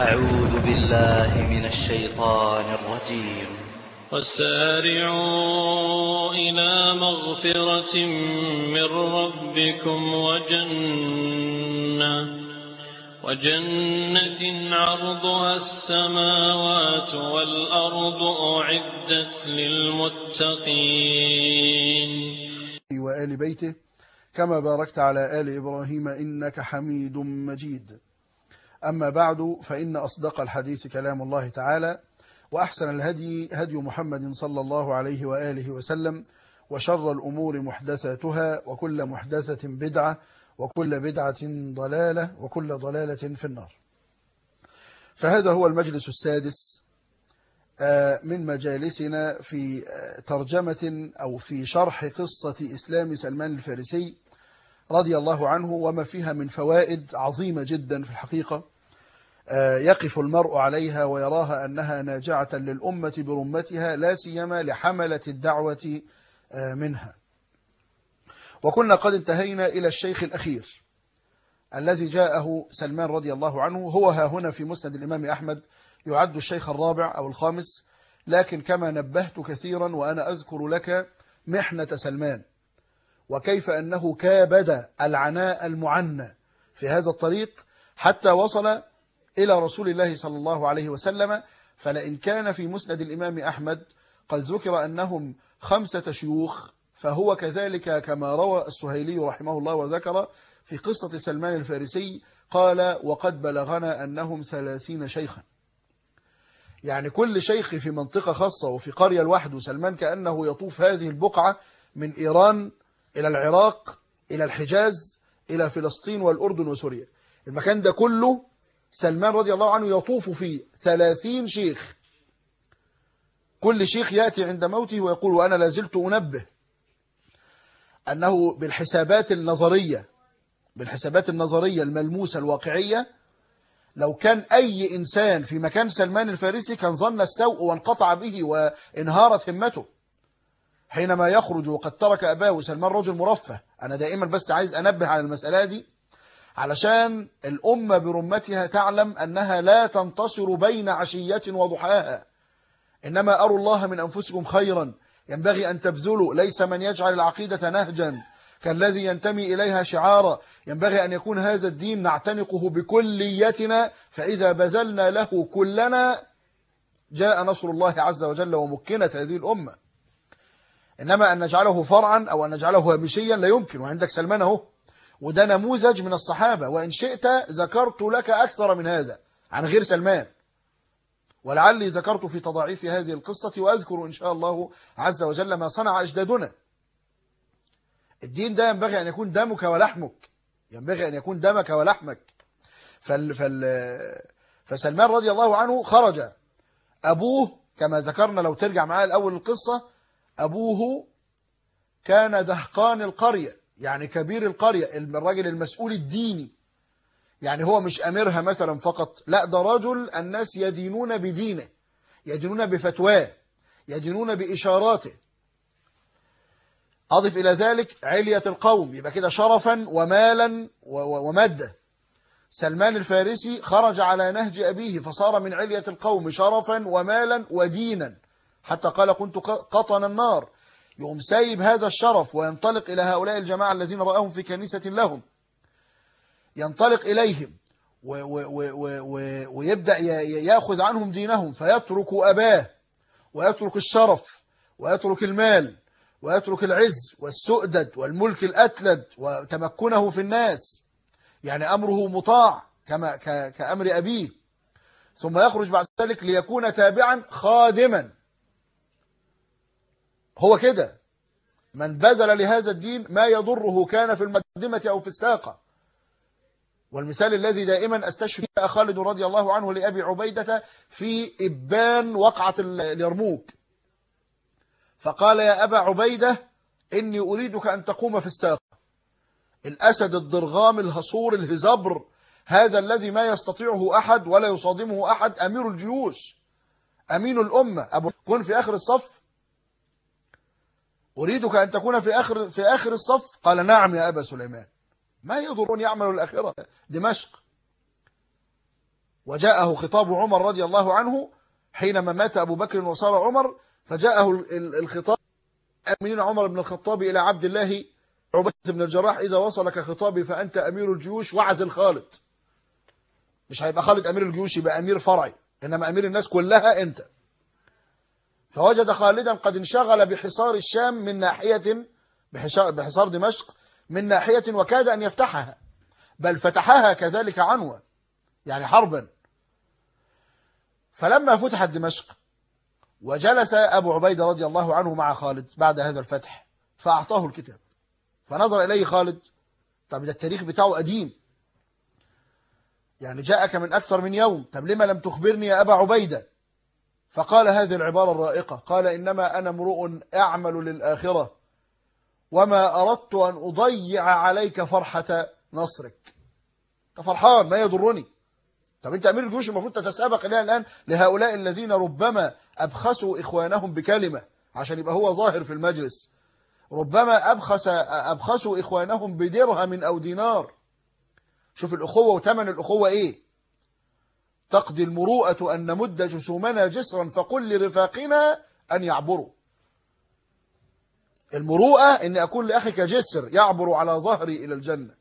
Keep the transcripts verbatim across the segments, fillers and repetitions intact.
أعوذ بالله من الشيطان الرجيم. وسارعوا إلى مغفرة من ربكم وجنة وجنة عرضها السماوات والأرض أعدت للمتقين وآل بيته كما باركت على آل إبراهيم إنك حميد مجيد. أما بعد، فإن أصدق الحديث كلام الله تعالى، وأحسن الهدي هدي محمد صلى الله عليه وآله وسلم، وشر الأمور محدثاتها، وكل محدثة بدعة، وكل بدعة ضلالة، وكل ضلالة في النار. فهذا هو المجلس السادس من مجالسنا في ترجمة أو في شرح قصة إسلام سلمان الفارسي رضي الله عنه، وما فيها من فوائد عظيمة جدا في الحقيقة يقف المرء عليها ويراها أنها ناجعة للأمة برمتها، لا سيما لحملة الدعوة منها. وكنا قد انتهينا إلى الشيخ الأخير الذي جاءه سلمان رضي الله عنه. هو ها هنا في مسند الإمام أحمد يعد الشيخ الرابع أو الخامس، لكن كما نبهت كثيرا وأنا أذكر لك محنة سلمان وكيف أنه كابد العناء المعنى في هذا الطريق حتى وصل إلى رسول الله صلى الله عليه وسلم. فلئن كان في مسند الإمام أحمد قد ذكر أنهم خمسة شيوخ، فهو كذلك كما روى السهيلي رحمه الله وذكر في قصة سلمان الفارسي قال: وقد بلغنا أنهم ثلاثين شيخا. يعني كل شيخ في منطقة خاصة وفي قرية لوحده. سلمان كأنه يطوف هذه البقعة من إيران إلى العراق إلى الحجاز إلى فلسطين والأردن وسوريا. المكان ده كله سلمان رضي الله عنه يطوف فيه ثلاثين شيخ. كل شيخ يأتي عند موته ويقول: وأنا لازلت أنبه أنه بالحسابات النظرية بالحسابات النظرية الملموسة الواقعية، لو كان أي إنسان في مكان سلمان الفارسي كان ظن السوء وانقطع به وانهارت همته حينما يخرج وقد ترك أباه. سلمان رجل مرفه. أنا دائما بس عايز أنبه على المسألة دي علشان الأمة برمتها تعلم أنها لا تنتصر بين عشية وضحاها، إنما أروا الله من أنفسكم خيرا ينبغي أن تبذلوا. ليس من يجعل العقيدة نهجا كالذي ينتمي إليها شعارا. ينبغي أن يكون هذا الدين نعتنقه بكليتنا، فإذا بذلنا له كلنا جاء نصر الله عز وجل ومكنت هذه الأمة. إنما أن نجعله فرعا أو أن نجعله هامشيا لا يمكن. وعندك سلمان اهو، وده نموذج من الصحابة، وإن شئت ذكرت لك أكثر من هذا عن غير سلمان، ولعلي ذكرت في تضاعيف هذه القصة، وأذكر إن شاء الله عز وجل ما صنع أجدادنا. الدين ده ينبغي أن يكون دمك ولحمك، ينبغي أن يكون دمك ولحمك. فال فال فسلمان رضي الله عنه خرج. أبوه كما ذكرنا، لو ترجع معايا الأول القصة، أبوه كان دهقان القرية، يعني كبير القرية، الراجل المسؤول الديني. يعني هو مش أميرها مثلا فقط، لا، ده رجل الناس يدينون بدينه، يدينون بفتواه، يدينون بإشاراته. أضف إلى ذلك علية القوم، يبقى كده شرفا ومالا ومادة. سلمان الفارسي خرج على نهج أبيه فصار من علية القوم شرفا ومالا ودينا، حتى قال: كنت قطن النار. يقوم سايب هذا الشرف وينطلق إلى هؤلاء الجماعة الذين رأهم في كنيسة لهم، ينطلق إليهم ويبدأ يأخذ عنهم دينهم، فيترك أباه ويترك الشرف ويترك المال ويترك العز والسؤدد والملك الأتلد وتمكنه في الناس، يعني أمره مطاع كما كأمر أبيه، ثم يخرج بعد ذلك ليكون تابعا خادما. هو كده من بذل لهذا الدين ما يضره كان في المقدمة أو في الساقة. والمثال الذي دائما أستشهد به خالد رضي الله عنه لأبي عبيدة في إبان وقعة اليرموك، فقال: يا أبا عبيدة إني أريدك أن تقوم في الساقة. الأسد الضرغام الهصور الهزبر، هذا الذي ما يستطيعه أحد ولا يصادمه أحد، أمير الجيوش، أمين الأمة، أبو كن في آخر الصف. أريدك أن تكون في آخر في آخر الصف. قال: نعم يا أبا سليمان، ما يضرون يعمل الآخرة، دمشق. وجاءه خطاب عمر رضي الله عنه حينما مات أبو بكر وصار عمر، فجاءه الخطاب أمين عمر بن الخطاب إلى عبد الله عبيدة بن الجراح: إذا وصلك خطابي فأنت أمير الجيوش وعزل خالد. مش هيبقى خالد أمير الجيوش، يبقى أمير فرعي، إنما أمير الناس كلها أنت. فوجد خالدا قد انشغل بحصار الشام من ناحية، بحصار دمشق من ناحية، وكاد أن يفتحها، بل فتحها كذلك عنوة، يعني حربا. فلما فتحت دمشق وجلس أبو عبيدة رضي الله عنه مع خالد بعد هذا الفتح، فأعطاه الكتاب، فنظر إليه خالد: طب ده التاريخ بتاعه قديم، يعني جاءك من أكثر من يوم، طب لما لم تخبرني يا أبا عبيدة؟ فقال هذه العبارة الرائقة، قال: إنما أنا امرؤ أعمل للآخرة، وما أردت أن أضيع عليك فرحة نصرك. أنت فرحان، ما يضرني. طب أنت أمير الجيوش، المفروض تتسابق إلى الآن لهؤلاء الذين ربما أبخسوا إخوانهم بكلمة عشان يبقى هو ظاهر في المجلس، ربما أبخس أبخسوا إخوانهم بدرهم أو دينار. شوف الأخوة وثمن الأخوة إيه. تقضي المروءة أن نمد جسومنا جسرا فقل لرفاقنا أن يعبروا. المروءة أن أكون لأخيك جسر يعبر على ظهري إلى الجنة.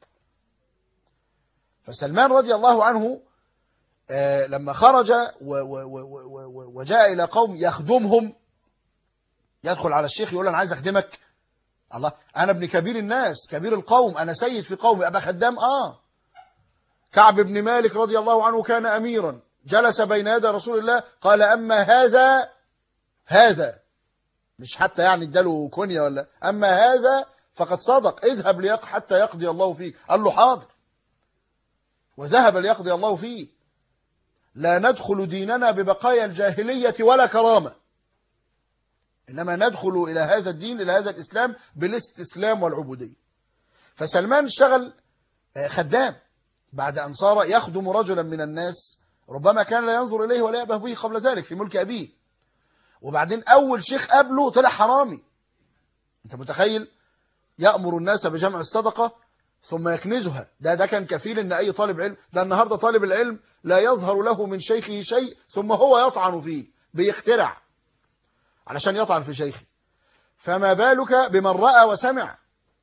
فسلمان رضي الله عنه آه لما خرج وجاء إلى قوم يخدمهم، يدخل على الشيخ يقول: أنا عايز أخدمك. الله، أنا ابن كبير الناس، كبير القوم، أنا سيد في قومي، أبقى خدام؟ آه. كعب بن مالك رضي الله عنه كان أميرا، جلس بين يدي رسول الله، قال: أما هذا هذا مش حتى يعني اداله كنية ولا، أما هذا فقد صدق، اذهب ليق حتى يقضي الله فيه. قال له: حاضر. وذهب ليقضي الله فيه. لا ندخل ديننا ببقايا الجاهلية ولا كرامة، إنما ندخل إلى هذا الدين، إلى هذا الإسلام بالاستسلام والعبودية. فسلمان اشتغل خدام بعد أن صار يخدم رجلا من الناس ربما كان لا ينظر إليه ولا يأبه به قبل ذلك في ملك أبيه، وبعدين أول شيخ قبله طلع حرامي. أنت متخيل؟ يأمر الناس بجمع الصدقة ثم يكنزها. ده ده كان كفيل ان اي طالب علم، ده النهارده طالب العلم لا يظهر له من شيخه شيء ثم هو يطعن فيه، بيخترع علشان يطعن في شيخه. فما بالك بمن رأى وسمع؟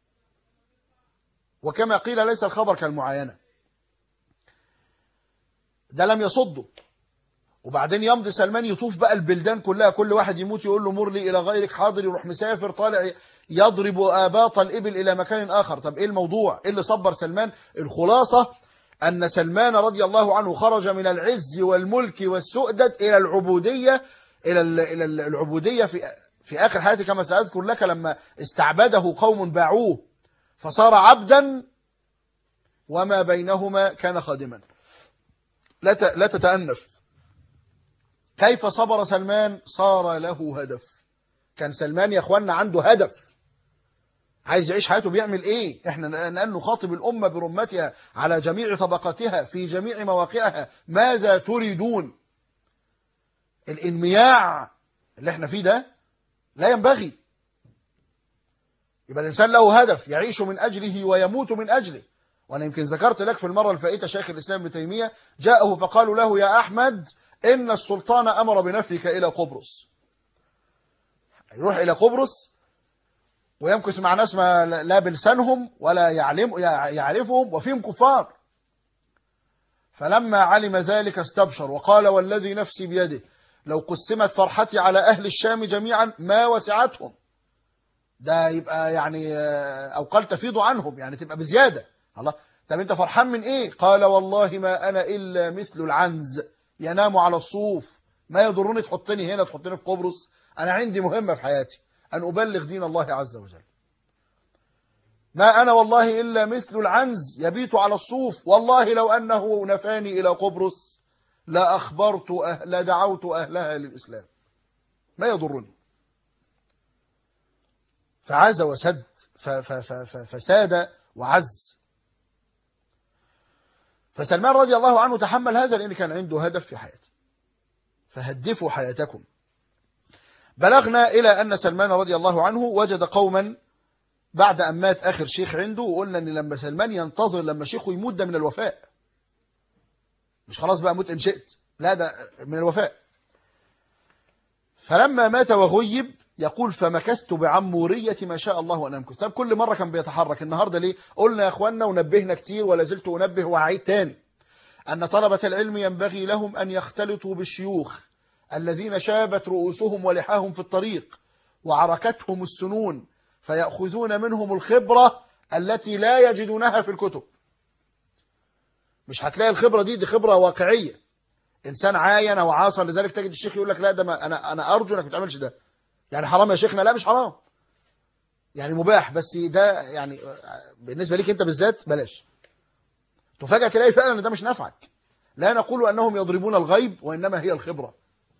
وكما قيل ليس الخبر كالمعاينة. ده لم يصده. وبعدين يمضي سلمان يطوف بقى البلدان كلها، كل واحد يموت يقول له: مر لي إلى غيرك، حاضر، يروح مسافر طالع يضرب آباط الإبل إلى مكان آخر. طب إيه الموضوع؟ إيه اللي صبر سلمان؟ الخلاصة أن سلمان رضي الله عنه خرج من العز والملك والسؤدد إلى العبودية، إلى إلى العبودية في في آخر حياته، كما سأذكر لك، لما استعبده قوم باعوه فصار عبدا، وما بينهما كان خادما. لا لا تتأنف. كيف صبر سلمان؟ صار له هدف. كان سلمان يا اخوانا عنده هدف، عايز يعيش حياته بيعمل ايه. احنا الان نخاطب الامه برمتها على جميع طبقاتها في جميع مواقعها: ماذا تريدون؟ الانمياع اللي احنا فيه ده لا ينبغي. يبقى الانسان له هدف يعيش من اجله ويموت من اجله. وانا يمكن ذكرت لك في المره الفائته شيخ الاسلام ابن تيميه جاءه فقالوا له: يا احمد، إن السلطان أمر بنفيك إلى قبرص. يروح إلى قبرص ويمكث مع ناس ما لا بلسانهم ولا يعلم يعرفهم وفيهم كفار. فلما علم ذلك استبشر وقال: والذي نفسي بيده لو قسمت فرحتي على أهل الشام جميعا ما وسعتهم. ده يبقى يعني أو قال تفيض عنهم، يعني تبقى بزيادة. الله، طب أنت فرحان من إيه؟ قال: والله ما أنا إلا مثل العنز ينام على الصوف، ما يضرني تحطني هنا تحطني في قبرص، أنا عندي مهمة في حياتي أن أبلغ دين الله عز وجل. ما أنا والله إلا مثل العنز يبيت على الصوف، والله لو أنه نفاني إلى قبرص لأخبرت أهل لدعوت أهلها للإسلام، ما يضرني. فعز وسد فساد وعز. فسلمان رضي الله عنه تحمل هذا لأن كان عنده هدف في حياته. فهدفوا حياتكم. بلغنا إلى أن سلمان رضي الله عنه وجد قوما بعد أن مات آخر شيخ عنده، وقلنا أن لما سلمان ينتظر لما شيخه يموت ده من الوفاء. مش خلاص بقى مت إن شئت، لا ده من الوفاء. فلما مات وغيب يقول فمكثت بعمورية ما شاء الله أن أمكث. طب كل مرة كان بيتحرك، النهاردة ليه؟ قلنا يا أخوانا ونبهنا كتير ولا زلت أنبه وأعيد تاني أن طلبة العلم ينبغي لهم أن يختلطوا بالشيوخ الذين شابت رؤوسهم ولحاهم في الطريق وعركتهم السنون، فيأخذون منهم الخبرة التي لا يجدونها في الكتب. مش هتلاقي الخبرة دي دي خبرة واقعية، إنسان عاين وعاصر، لذلك تجد الشيخ يقول لك لا ده ما أنا أنا أرجو إنك ما تعملش ده، يعني حرام يا شيخنا، لا مش حرام، يعني مباح، بس ده يعني بالنسبة ليك أنت بالذات بلاش. تفاجأ تلاقي فعلا أن ده مش نافعك. لا نقول أنهم يضربون الغيب، وإنما هي الخبرة.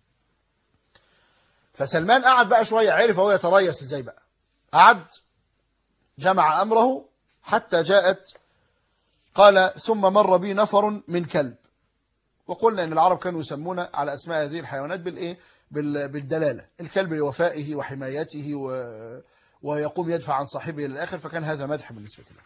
فسلمان قعد بقى شوية، عرف هو يتريث ازاي بقى، قعد جمع أمره حتى جاءت، قال ثم مر بي نفر من كلب. وقلنا أن العرب كانوا يسمون على أسماء هذه الحيوانات بالإيه؟ بالدلالة، الكلب لوفائه وحمايته و... ويقوم يدفع عن صاحبه إلى الآخر، فكان هذا مدح بالنسبة له.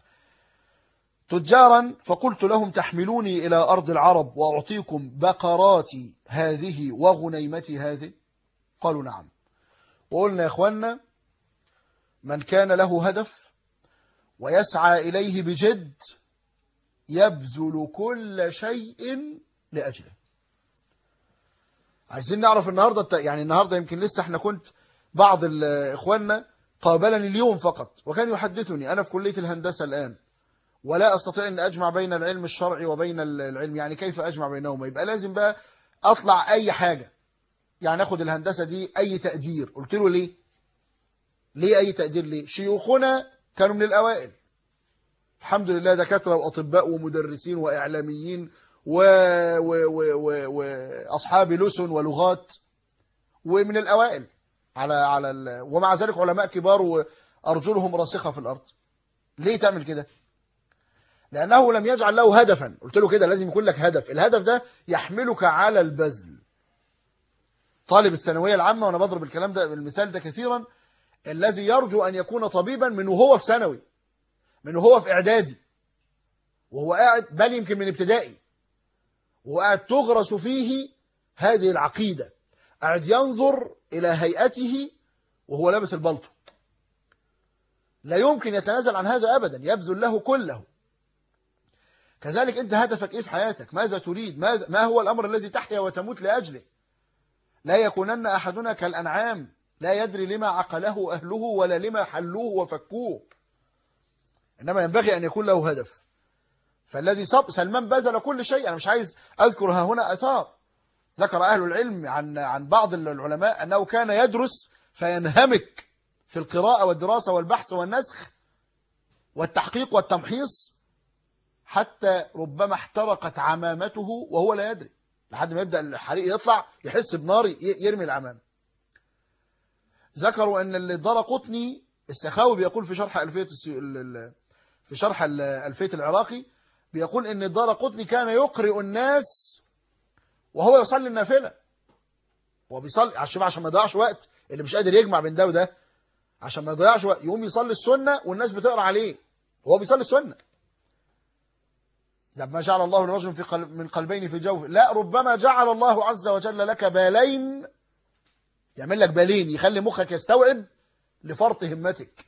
تجارا فقلت لهم تحملوني إلى أرض العرب وأعطيكم بقراتي هذه وغنيمتي هذه؟ قالوا نعم. وقلنا يا إخوانا من كان له هدف ويسعى إليه بجد يبذل كل شيء لأجله. عايزين نعرف النهاردة، يعني النهاردة يمكن لسه احنا كنت بعض إخواننا قابلني اليوم فقط وكان يحدثني أنا في كلية الهندسة الآن ولا أستطيع أن أجمع بين العلم الشرعي وبين العلم، يعني كيف أجمع بينهما؟ يبقى لازم بقى أطلع أي حاجة، يعني أخذ الهندسة دي أي تقدير. قلت له ليه؟ ليه أي تقدير؟ ليه؟ شيوخنا كانوا من الأوائل الحمد لله، دكاترة وأطباء ومدرسين وإعلاميين وأصحاب لسن ولغات، ومن الأوائل على على ال... ومع ذلك علماء كبار وأرجلهم راسخة في الأرض. ليه تعمل كده؟ لأنه لم يجعل له هدفا. قلت له كده لازم يكون لك هدف، الهدف ده يحملك على البذل. طالب الثانوية العامة، وأنا بضرب الكلام ده المثال ده كثيرا، الذي يرجو أن يكون طبيبا من وهو في ثانوي، من وهو في إعدادي، وهو قاعد، بل يمكن من ابتدائي، وهو قاعد تغرس فيه هذه العقيدة، قاعد ينظر إلى هيئته وهو لابس البلطو، لا يمكن يتنازل عن هذا أبدا، يبذل له كله. كذلك أنت هدفك إيه في حياتك؟ ماذا تريد؟ ماذا ما هو الأمر الذي تحيا وتموت لأجله؟ لا يكونن أحدنا كالأنعام لا يدري لما عقله أهله ولا لما حلوه وفكوه، إنما ينبغي أن يكون له هدف. فالذي صب سلمان بذل كل شيء. أنا مش عايز أذكر ها هنا أثار، ذكر أهل العلم عن عن بعض العلماء أنه كان يدرس فينهمك في القراءة والدراسة والبحث والنسخ والتحقيق والتمحيص حتى ربما احترقت عمامته وهو لا يدري، لحد ما يبدأ الحريق يطلع يحس بنار يرمي العمامة. ذكروا أن الدارقطني السخاوي بيقول في شرح ألفية في شرح ألفية العراقي، بيقول أن الدارقطني كان يقرئ الناس وهو يصلي النافلة، وبيصلي عشان عشان ما يضيعش وقت، اللي مش قادر يجمع بين ده وده عشان ما يضيعش وقت يقوم يصلي السنة والناس بتقرأ عليه وهو بيصلي السنة. ما جعل الله لرجل في قلب من قلبين في جوفه، لا ربما جعل الله عز وجل لك بالين، يعمل لك بالين يخلي مخك يستوعب لفرط همتك.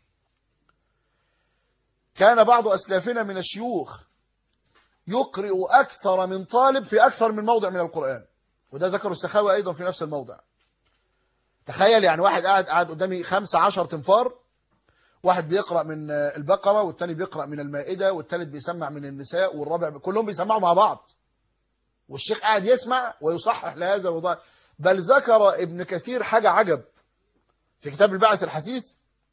كان بعض أسلافنا من الشيوخ يقرئ أكثر من طالب في أكثر من موضع من القرآن، وده ذكر السخاوي أيضا في نفس الموضع. تخيل يعني واحد قاعد قاعد قدامي خمسة عشر تنفار، واحد بيقرأ من البقرة والتاني بيقرأ من المائدة والتالت بيسمع من النساء والرابع كلهم بيسمعوا مع بعض، والشيخ قاعد يسمع ويصحح لهذا وضع. بل ذكر ابن كثير حاجة عجب في كتاب البعث الحثيث،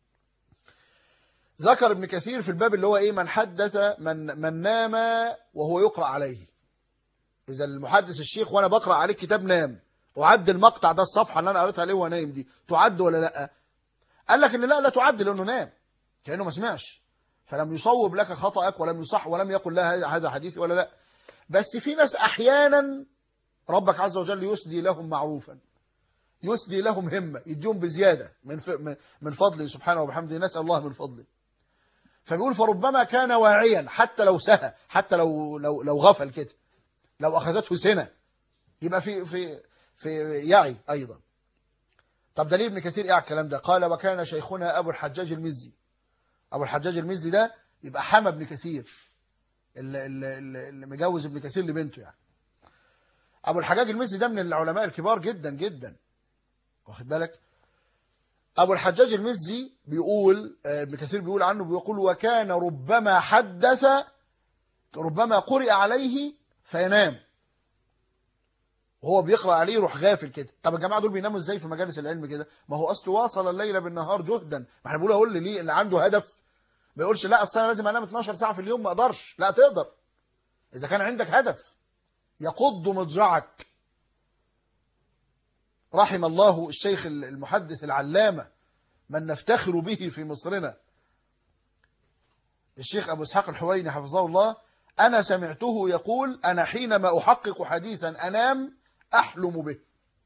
ذكر ابن كثير في الباب اللي هو ايه من حدث من من نام وهو يقرأ عليه. إذا المحدث الشيخ وأنا بقرأ عليه كتاب نام، أعد المقطع ده الصفحة اللي أنا قريتها عليه وهو نايم دي تعد ولا لا؟ قال لك إن لا لا تعد لأنه نام كأنه ما سمعش، فلم يصوب لك خطأك ولم يصح ولم يقل لا هذا حديثي ولا لا. بس في ناس أحيانا ربك عز وجل يسدي لهم معروفا، يسدي لهم همة، يديهم بزيادة من من فضله سبحانه وبحمده، نسأل الله من فضله. فبيقول فربما كان واعيا حتى لو سهى، حتى لو لو لو غفل كده، لو أخذته سنة يبقى في في في يعي أيضا. طب دليل ابن كثير إيه على الكلام ده؟ قال وكان شيخنا أبو الحجاج المزي. أبو الحجاج المزي ده يبقى حمى ابن كثير اللي, اللي, اللي مجوز ابن كثير لبنته يعني. أبو الحجاج المزي ده من العلماء الكبار جدا جدا، واخد بالك؟ أبو الحجاج المزي بيقول، ابن كثير بيقول عنه، بيقول وكان ربما حدث ربما قرئ عليه فينام، وهو بيقرأ عليه يروح غافل كده. طب الجماعة دول بيناموا ازاي في مجالس العلم كده؟ ما هو أصله واصل الليل بالنهار جهدا. ما احنا بنقول اقول ليه اللي عنده هدف ما يقولش لا اصل انا لازم انام اتناشر ساعة في اليوم، ما اقدرش. لا تقدر إذا كان عندك هدف يقض مضجعك. رحم الله الشيخ المحدث العلامة من نفتخر به في مصرنا الشيخ أبو إسحاق الحويني حفظه الله. أنا سمعته يقول أنا حينما أحقق حديثا أنام أحلم به.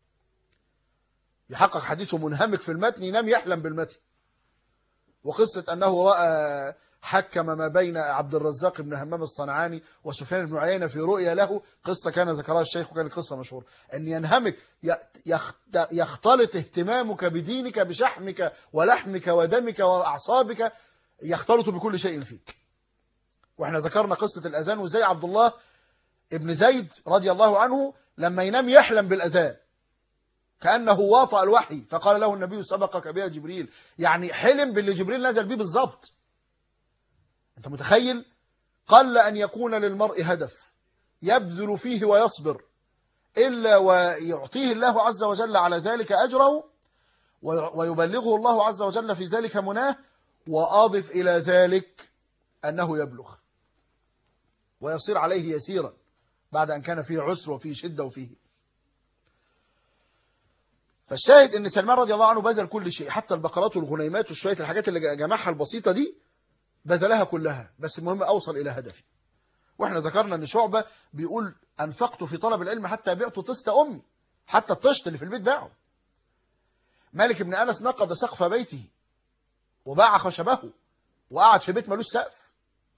يحقق حديثه منهمك في المتن، ينام يحلم بالمتن. وقصة أنه رأى حكم ما بين عبد الرزاق بن همام الصنعاني وسفيان بن عيينة في رؤيا له، قصة كان ذكرها الشيخ وكانت قصة مشهورة، أن ينهمك يختلط اهتمامك بدينك بشحمك ولحمك ودمك وأعصابك، يختلط بكل شيء فيك. واحنا ذكرنا قصة الأذان وزي عبد الله ابن زيد رضي الله عنه لما ينام يحلم بالأذان كأنه واطأ الوحي، فقال له النبي سبقك بها جبريل، يعني حلم باللي جبريل نزل به بالضبط. انت متخيل؟ قل أن يكون للمرء هدف يبذل فيه ويصبر إلا ويعطيه الله عز وجل على ذلك أجره ويبلغه الله عز وجل في ذلك مناه. وأضف إلى ذلك أنه يبلغ ويصير عليه يسيرا بعد أن كان فيه عسر وفيه شدة وفيه. فالشاهد أن سلمان رضي الله عنه بذل كل شيء، حتى البقرات والغنيمات وشوية الحاجات اللي جمعها البسيطة دي بذلها كلها، بس المهم أوصل إلى هدفي. وإحنا ذكرنا أن شعبة بيقول أنفقت في طلب العلم حتى بعت طست أمي، حتى الطشت اللي في البيت باعه. مالك بن أنس نقض سقف بيته وباع خشبه وقعد في بيت ملوش سقف.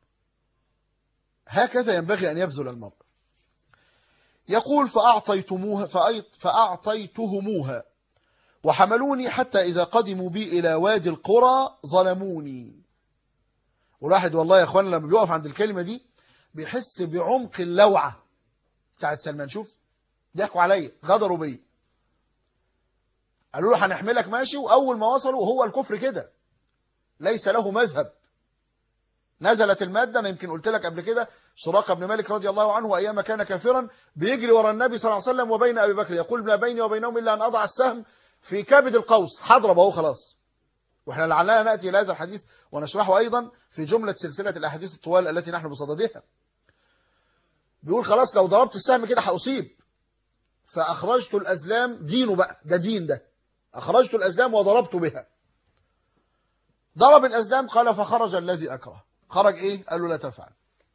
هكذا ينبغي أن يبذل المرء. يقول فأعطيتموها فأعطيتهموها وحملوني حتى إذا قدموا بي إلى وادي القرى ظلموني. والواحد والله يا أخوانا لما بيقف عند الكلمة دي بيحس بعمق اللوعة بتاعت سلمان. شوف ضحكوا عليا، غدروا بي، قالوا له هنحملك ماشي، وأول ما وصلوا وهو الكفر كده ليس له مذهب. نزلت المادة، أنا يمكن قلت لك قبل كده، سراقة بن مالك رضي الله عنه أيام كان كافرا بيجري ورا النبي صلى الله عليه وسلم وبين أبي بكر، يقول ما بيني وبينهم إلا أن أضع السهم في كبد القوس، حضرب أهو خلاص. وإحنا لعلنا نأتي إلى هذا الحديث ونشرحه أيضا في جملة سلسلة الأحاديث الطوال التي نحن بصددها. بيقول خلاص لو ضربت السهم كده هأصيب، فأخرجت الأزلام، دينه بقى ده دين ده، أخرجت الأزلام وضربت بها. ضرب الأزلام، قال فخرج الذي أكره. خرج إيه؟ قال له لا تفعل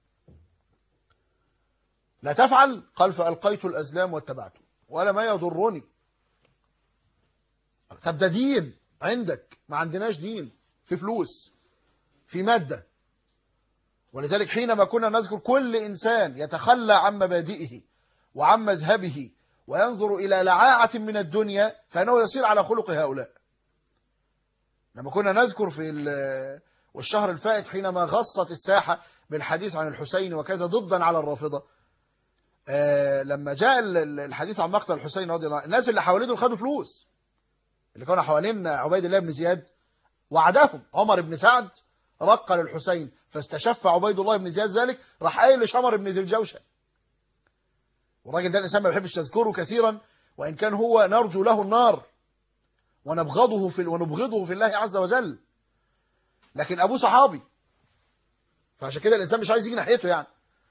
لا تفعل. قال فألقيت الأزلام واتبعته ولا ما يضرني. طب ده دين عندك، ما عندناش دين، في فلوس، في مادة. ولذلك حينما كنا نذكر كل إنسان يتخلى عن مبادئه وعن مذهبه وينظر إلى لعاعة من الدنيا فإنه يصير على خلق هؤلاء. لما كنا نذكر في والشهر الفائت حينما غصت الساحة بالحديث عن الحسين وكذا ضدا على الرافضة، آه لما جاء الحديث عن مقتل الحسين رضي الله عنه، الناس اللي حواليه خدوا فلوس، اللي كانوا حوالين عبيد الله بن زياد وعدهم. عمر بن سعد رق للحسين فاستشف عبيد الله بن زياد ذلك، راح قايل لشمر بن ذي الجوشن. والراجل ده الإنسان ما بيحبش تذكره كثيرا، وإن كان هو نرجو له النار ونبغضه في ونبغضه في الله عز وجل، لكن أبوه صحابي، فعشان كده الإنسان مش عايز يجي ناحيته يعني.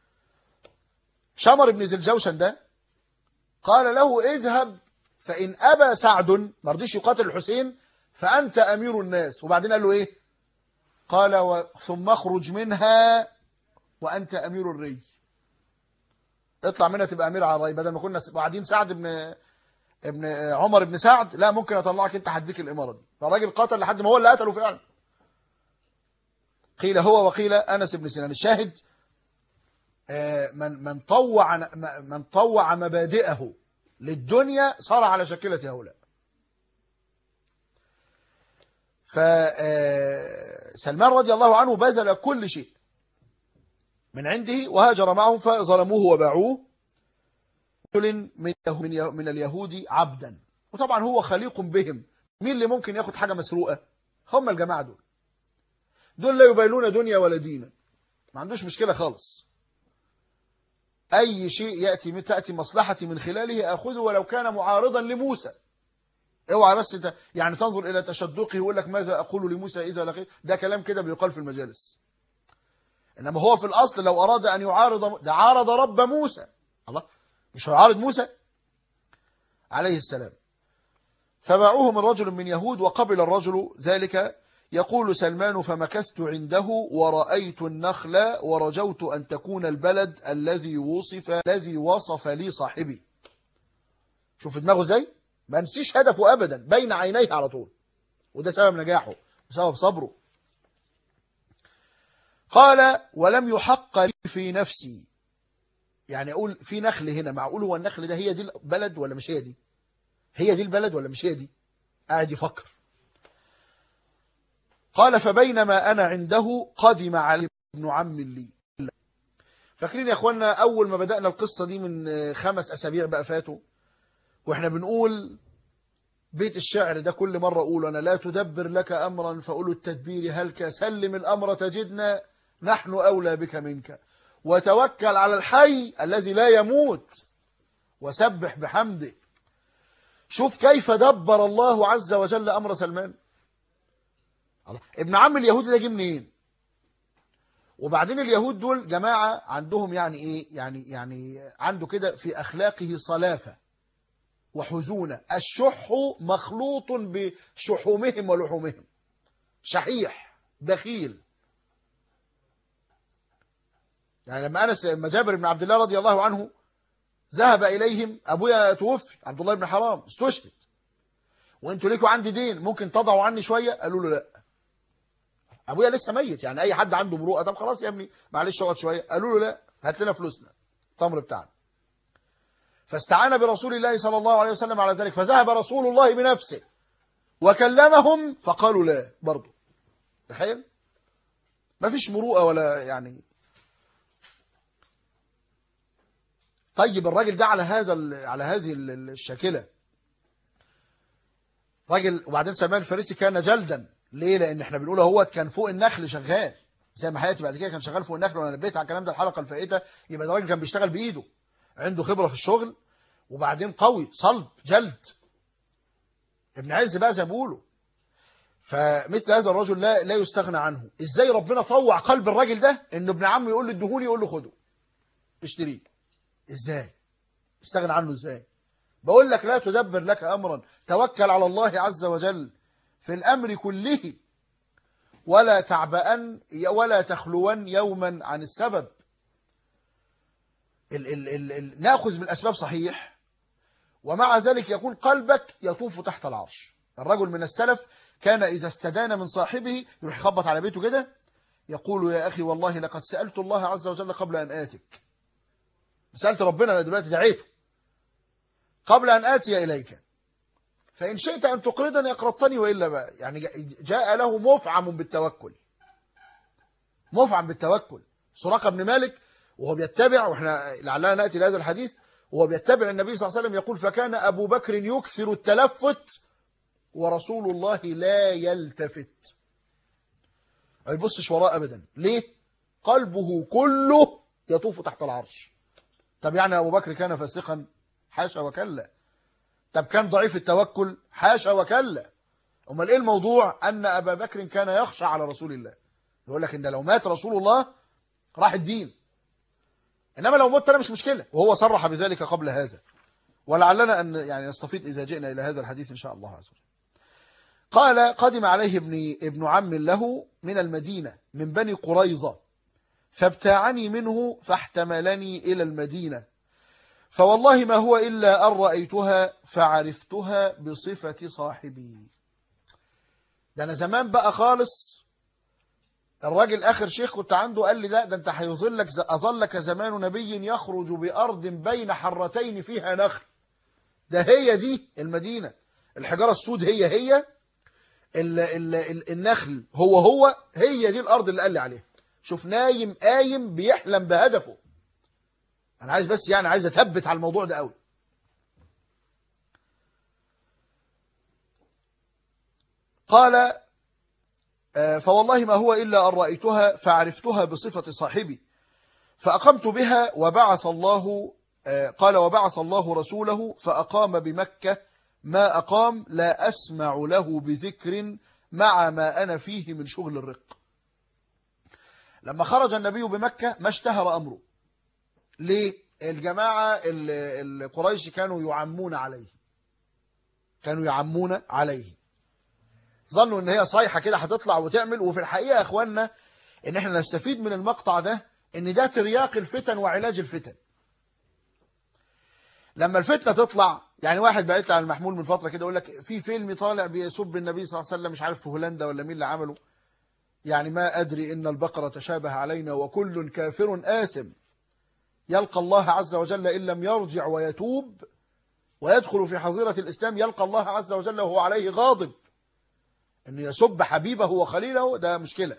شمر بن ذي الجوشن ده قال له اذهب فإن أبى سعد، ما رضيش يقاتل الحسين، فأنت أمير الناس. وبعدين قال له إيه؟ قال و... ثم اخرج منها وأنت أمير الري. اطلع منها تبقى أمير على الري، بدل ما كنا قاعدين سعد بن ابن عمر بن سعد، لا ممكن أطلعك أنت هديك الإمارة دي. فالراجل قاتل لحد ما هو اللي قتله فعلا. قيل هو وقيل أنس بن سنان. الشاهد من من طوع من طوع مبادئه للدنيا صار على شكلة هؤلاء. فسلمان رضي الله عنه بذل كل شيء من عنده وهاجر معهم فظلموه وباعوه من من اليهود عبدا، وطبعا هو خليق بهم. مين اللي ممكن ياخد حاجة مسروقة؟ هم الجماعة دول دول لا يبالون دنيا ولا دينا، ما عندوش مشكلة خالص. أي شيء يأتي تأتي مصلحتي من خلاله أخذه ولو كان معارضا لموسى. اوعى بس ت... يعني تنظر إلى تشدقه ويقول لك ماذا أقول لموسى إذا لقيت، ده كلام كده بيقال في المجالس. إنما هو في الأصل لو أراد أن يعارض، ده عارض رب موسى، الله مش هيعارض موسى عليه السلام. فباعوه من رجل من يهود وقبل الرجل ذلك. يقول سلمان فمكثت عنده ورأيت النخل ورجوت أن تكون البلد الذي وصف الذي وصف لي صاحبي. شوف دماغه زي ما نسيش هدفه أبدا، بين عينيه على طول، وده سبب نجاحه وسبب صبره. قال ولم يحق لي في نفسي، يعني أقول في نخل هنا، معقول هو النخل ده هي دي البلد ولا مش هي دي؟ هي دي البلد ولا مش هي دي؟ قاعد يفكر. قال فبينما أنا عنده قدم علي ابن عم لي. فاكرين يا أخوانا أول ما بدأنا القصة دي من خمس أسابيع بقى فاتوا، وإحنا بنقول بيت الشعر ده كل مرة أقول أنا لا تدبر لك أمرا فأولو التدبير هلك، سلم الأمر تجدنا نحن أولى بك منك، وتوكل على الحي الذي لا يموت وسبح بحمده. شوف كيف دبر الله عز وجل أمر سلمان. الله. ابن عم اليهود ده جه منين؟ وبعدين اليهود دول جماعة عندهم يعني ايه، يعني يعني عنده كده في أخلاقه صلافة وحزونة. الشح مخلوط بشحومهم ولحومهم، شحيح بخيل. يعني لما أنس لما جابر بن عبد الله رضي الله عنه ذهب إليهم، أبويا توفي عبد الله بن حرام استشهد، وانتوا ليكوا عندي دين ممكن تضعوا عني شوية؟ قالوا له لا، ابويا لسه ميت. يعني اي حد عنده مروءه، طب خلاص يا ابني معلش اقعد شويه. قالوا له لا، هات لنا فلوسنا التمر بتاعنا. فاستعان برسول الله صلى الله عليه وسلم على ذلك، فذهب رسول الله بنفسه وكلمهم فقالوا لا برضه. تخيل، ما فيش مروءه ولا يعني. طيب الراجل ده على هذا على هذه الشاكله راجل. وبعدين سلمان الفارسي كان جلدا. ليه؟ لان احنا بنقول هو كان فوق النخل شغال، زي ما حياتي بعد كده كان شغال فوق النخل، وانا نبيت على الكلام ده الحلقه الفائته. يبقى ده راجل كان بيشتغل بايده، عنده خبره في الشغل، وبعدين قوي صلب جلد، ابن عز بقى زي ما بيقولوا. فمثل هذا الرجل لا لا يستغنى عنه. ازاي ربنا طوع قلب الراجل ده ان ابن عمه يقول له ادهوني، يقول له خده اشتريه؟ ازاي استغنى عنه؟ ازاي؟ بقول لك لا تدبر لك امرا، توكل على الله عز وجل في الأمر كله، ولا تعبأن ولا تخلون يوما عن السبب. ال ال ال ال نأخذ بالأسباب صحيح، ومع ذلك يكون قلبك يطوف تحت العرش. الرجل من السلف كان إذا استدان من صاحبه يروح يخبط على بيته كده، يقول يا أخي والله لقد سألت الله عز وجل قبل أن آتك. سألت ربنا، أنا دلوقتي دعيته قبل أن آتي إليك، فإن شئت أن تقرضني أقرضتني وإلا بقى. يعني جاء له مفعم بالتوكل، مفعم بالتوكل. سراقة بن مالك وهو بيتبع، وإحنا لعلنا نأتي لهذا الحديث، وهو بيتبع النبي صلى الله عليه وسلم يقول فكان أبو بكر يكثر التلفت ورسول الله لا يلتفت، ما يبصش وراء أبدا. ليه؟ قلبه كله يطوف تحت العرش. طب يعني أبو بكر كان فاسقا؟ حاشا وكلا. طب كان ضعيف التوكل؟ حاشا وكلا. امال ايه الموضوع؟ ان ابا بكر كان يخشى على رسول الله، يقول لك ان لو مات رسول الله راح الدين، انما لو مت انا مش مشكله، وهو صرح بذلك قبل هذا. ولعلنا ان يعني نستفيد اذا جئنا الى هذا الحديث ان شاء الله عز وجل. قال قدم عليه ابن ابن عم له من المدينه من بني قريظه، فابتاعني منه فاحتملني الى المدينه، فوالله ما هو إلا أن رأيتها فعرفتها بصفة صاحبي. ده أنا زمان بقى خالص الراجل آخر شيخ كنت عنده قال لي لا ده أنت هيظلك أظلك زمان نبي يخرج بأرض بين حرتين فيها نخل. ده هي دي المدينة، الحجارة السود هي هي، ال ال ال النخل هو هو، هي دي الأرض اللي قال لي عليها. شوف نايم قايم بيحلم بهدفه. أنا عايز بس يعني عايز أثبت على الموضوع ده قوي. قال فوالله ما هو إلا أن رأيتها فعرفتها بصفة صاحبي فأقمت بها وبعث الله قال وبعث الله رسوله فأقام بمكة ما أقام لا أسمع له بذكر مع ما أنا فيه من شغل الرق. لما خرج النبي بمكة ما اشتهر أمره. ليه؟ الجماعة القريش كانوا يعمون عليه، كانوا يعمون عليه، ظنوا ان هي صيحة كده هتطلع وتعمل. وفي الحقيقة يا اخواننا ان احنا نستفيد من المقطع ده ان ده ترياق الفتن وعلاج الفتن. لما الفتنة تطلع، يعني واحد بعت لي على المحمول من فترة كده يقول لك في فيلم طالع بيسب النبي صلى الله عليه وسلم مش عارف في هولندا ولا مين اللي عمله، يعني ما أدري إن البقرة تشابه علينا وكل كافر آثم يلقى الله عز وجل إن لم يرجع ويتوب ويدخل في حظيرة الإسلام، يلقى الله عز وجل وهو عليه غاضب. إنه يسب حبيبه وخليله ده مشكلة.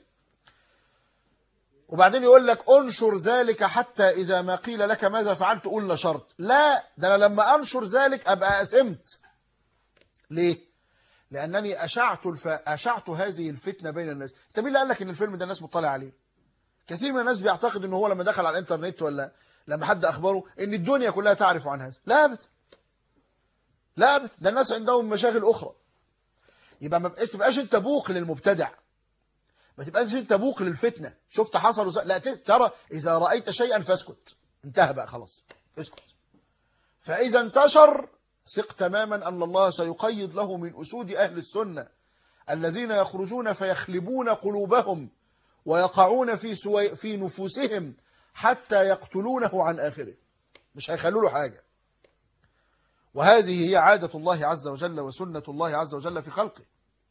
وبعدين يقول لك انشر ذلك حتى إذا ما قيل لك ماذا فعلت قل نشرت. لا، ده أنا لما أنشر ذلك أبقى أثمت. ليه؟ لأنني أشعت, الف... أشعت هذه الفتنة بين الناس. أنت مين اللي قال لك إن الفيلم ده الناس مطلع عليه؟ كثير من الناس بيعتقد إنه هو لما دخل على الإنترنت ولا لما حد أخبره إن الدنيا كلها تعرف عن هذا. لا أبدا، لا أبدا، ده الناس عندهم مشاغل أخرى. يبقى ما تبقاش أنت بوق للمبتدع، ما تبقاش أنت بوق للفتنة. شفت حصل وز... لا ترى إذا رأيت شيئا فاسكت، انتهى بقى خلاص، اسكت. فإذا انتشر ثق تماما أن الله سيقيد له من أسود أهل السنة الذين يخرجون فيخلبون قلوبهم ويقعون في سوي... في نفوسهم حتى يقتلونه عن آخره، مش هيخلوا له حاجة. وهذه هي عادة الله عز وجل وسنة الله عز وجل في خلقه.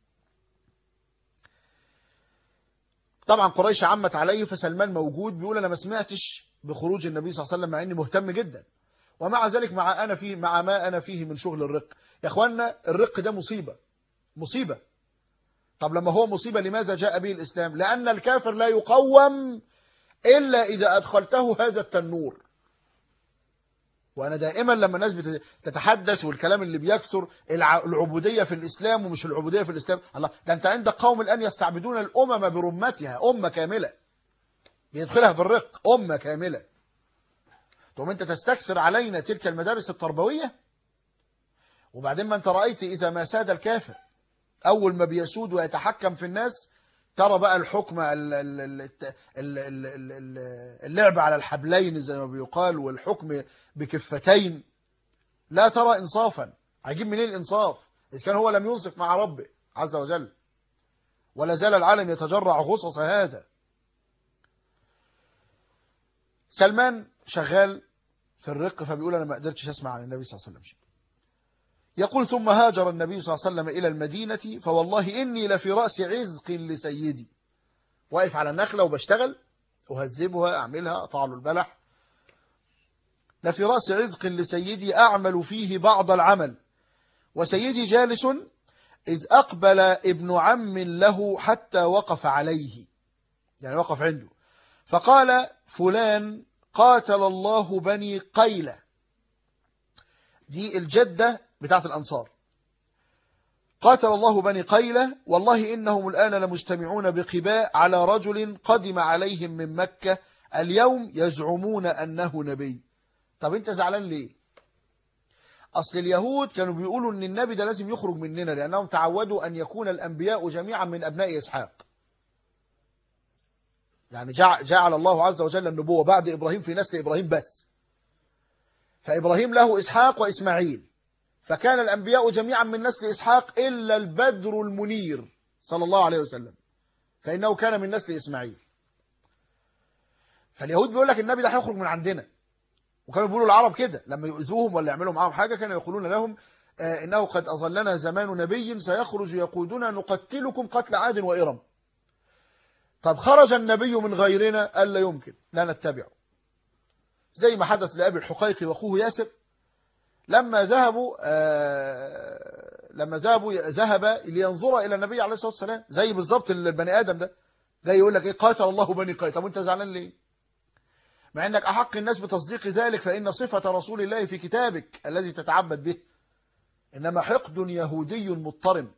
طبعا قريش عمت عليه، فسلمان موجود بيقول أنا ما سمعتش بخروج النبي صلى الله عليه وسلم مع إني مهتم جدا، ومع ذلك مع أنا فيه مع ما أنا فيه من شغل الرق. يا أخوانا الرق ده مصيبة، مصيبة. طب لما هو مصيبة لماذا جاء به الإسلام؟ لأن الكافر لا يقوم إلا إذا أدخلته هذا التنور. وأنا دائما لما الناس بتتحدث والكلام اللي بيكثر العبودية في الإسلام ومش العبودية في الإسلام، الله ده أنت عندك قوم الآن يستعبدون الأمم برمتها، أمة كاملة بيدخلها في الرق، أمة كاملة. ثم أنت تستكثر علينا تلك المدارس التربوية. وبعدين ما أنت رأيت إذا ما ساد الكافر أول ما بيسود ويتحكم في الناس، ترى بقى الحكم اللعب على الحبلين زي ما بيقال والحكم بكفتين، لا ترى إنصافا. هيجيب منين الإنصاف إذا كان هو لم ينصف مع ربه عز وجل؟ ولا زال العالم يتجرع غصص هذا. سلمان شغال في الرق فبيقول أنا ما قدرتش أسمع عن النبي صلى الله عليه وسلم شيء. يقول ثم هاجر النبي صلى الله عليه وسلم إلى المدينة فوالله إني لفي رأس عزق لسيدي. واقف على النخلة وبشتغل أهذبها أعملها أطع له البلح. لفي رأس عزق لسيدي أعمل فيه بعض العمل وسيدي جالس إذ أقبل ابن عم له حتى وقف عليه، يعني وقف عنده فقال فلان قاتل الله بني قيلة. دي الجدة بتاعت الأنصار. قاتل الله بني قيلة والله إنهم الآن لمجتمعون بقباء على رجل قدم عليهم من مكة اليوم يزعمون أنه نبي. طب أنت زعلان ليه؟ أصل اليهود كانوا بيقولوا أن النبي ده لازم يخرج مننا لأنهم تعودوا أن يكون الأنبياء جميعا من أبناء إسحاق. يعني جعل الله عز وجل النبوة بعد إبراهيم في نسل إبراهيم بس، فإبراهيم له إسحاق وإسماعيل، فكان الأنبياء جميعا من نسل إسحاق إلا البدر المنير صلى الله عليه وسلم فإنه كان من نسل إسماعيل. فاليهود بيقول لك النبي ده هيخرج من عندنا. وكانوا بيقولوا العرب كده لما يؤذوهم ولا يعملوا معهم حاجة كانوا يقولون لهم آه إنه قد أظلنا زمان نبي سيخرج يقودنا نقتلكم قتل عاد وإرم. طب خرج النبي من غيرنا؟ قال لا يمكن، لا نتبعه. زي ما حدث لأبي الحقيقي وأخوه ياسر لما ذهبوا آه لما ذهبوا ذهب لينظر إلى النبي عليه الصلاة والسلام، زي بالظبط البني آدم ده جاي يقول لك إيه قاتل الله بني قيس. طب وأنت زعلان ليه؟ مع أنك أحق الناس بتصديق ذلك، فإن صفة رسول الله في كتابك الذي تتعبد به، إنما حقد يهودي مضطرم.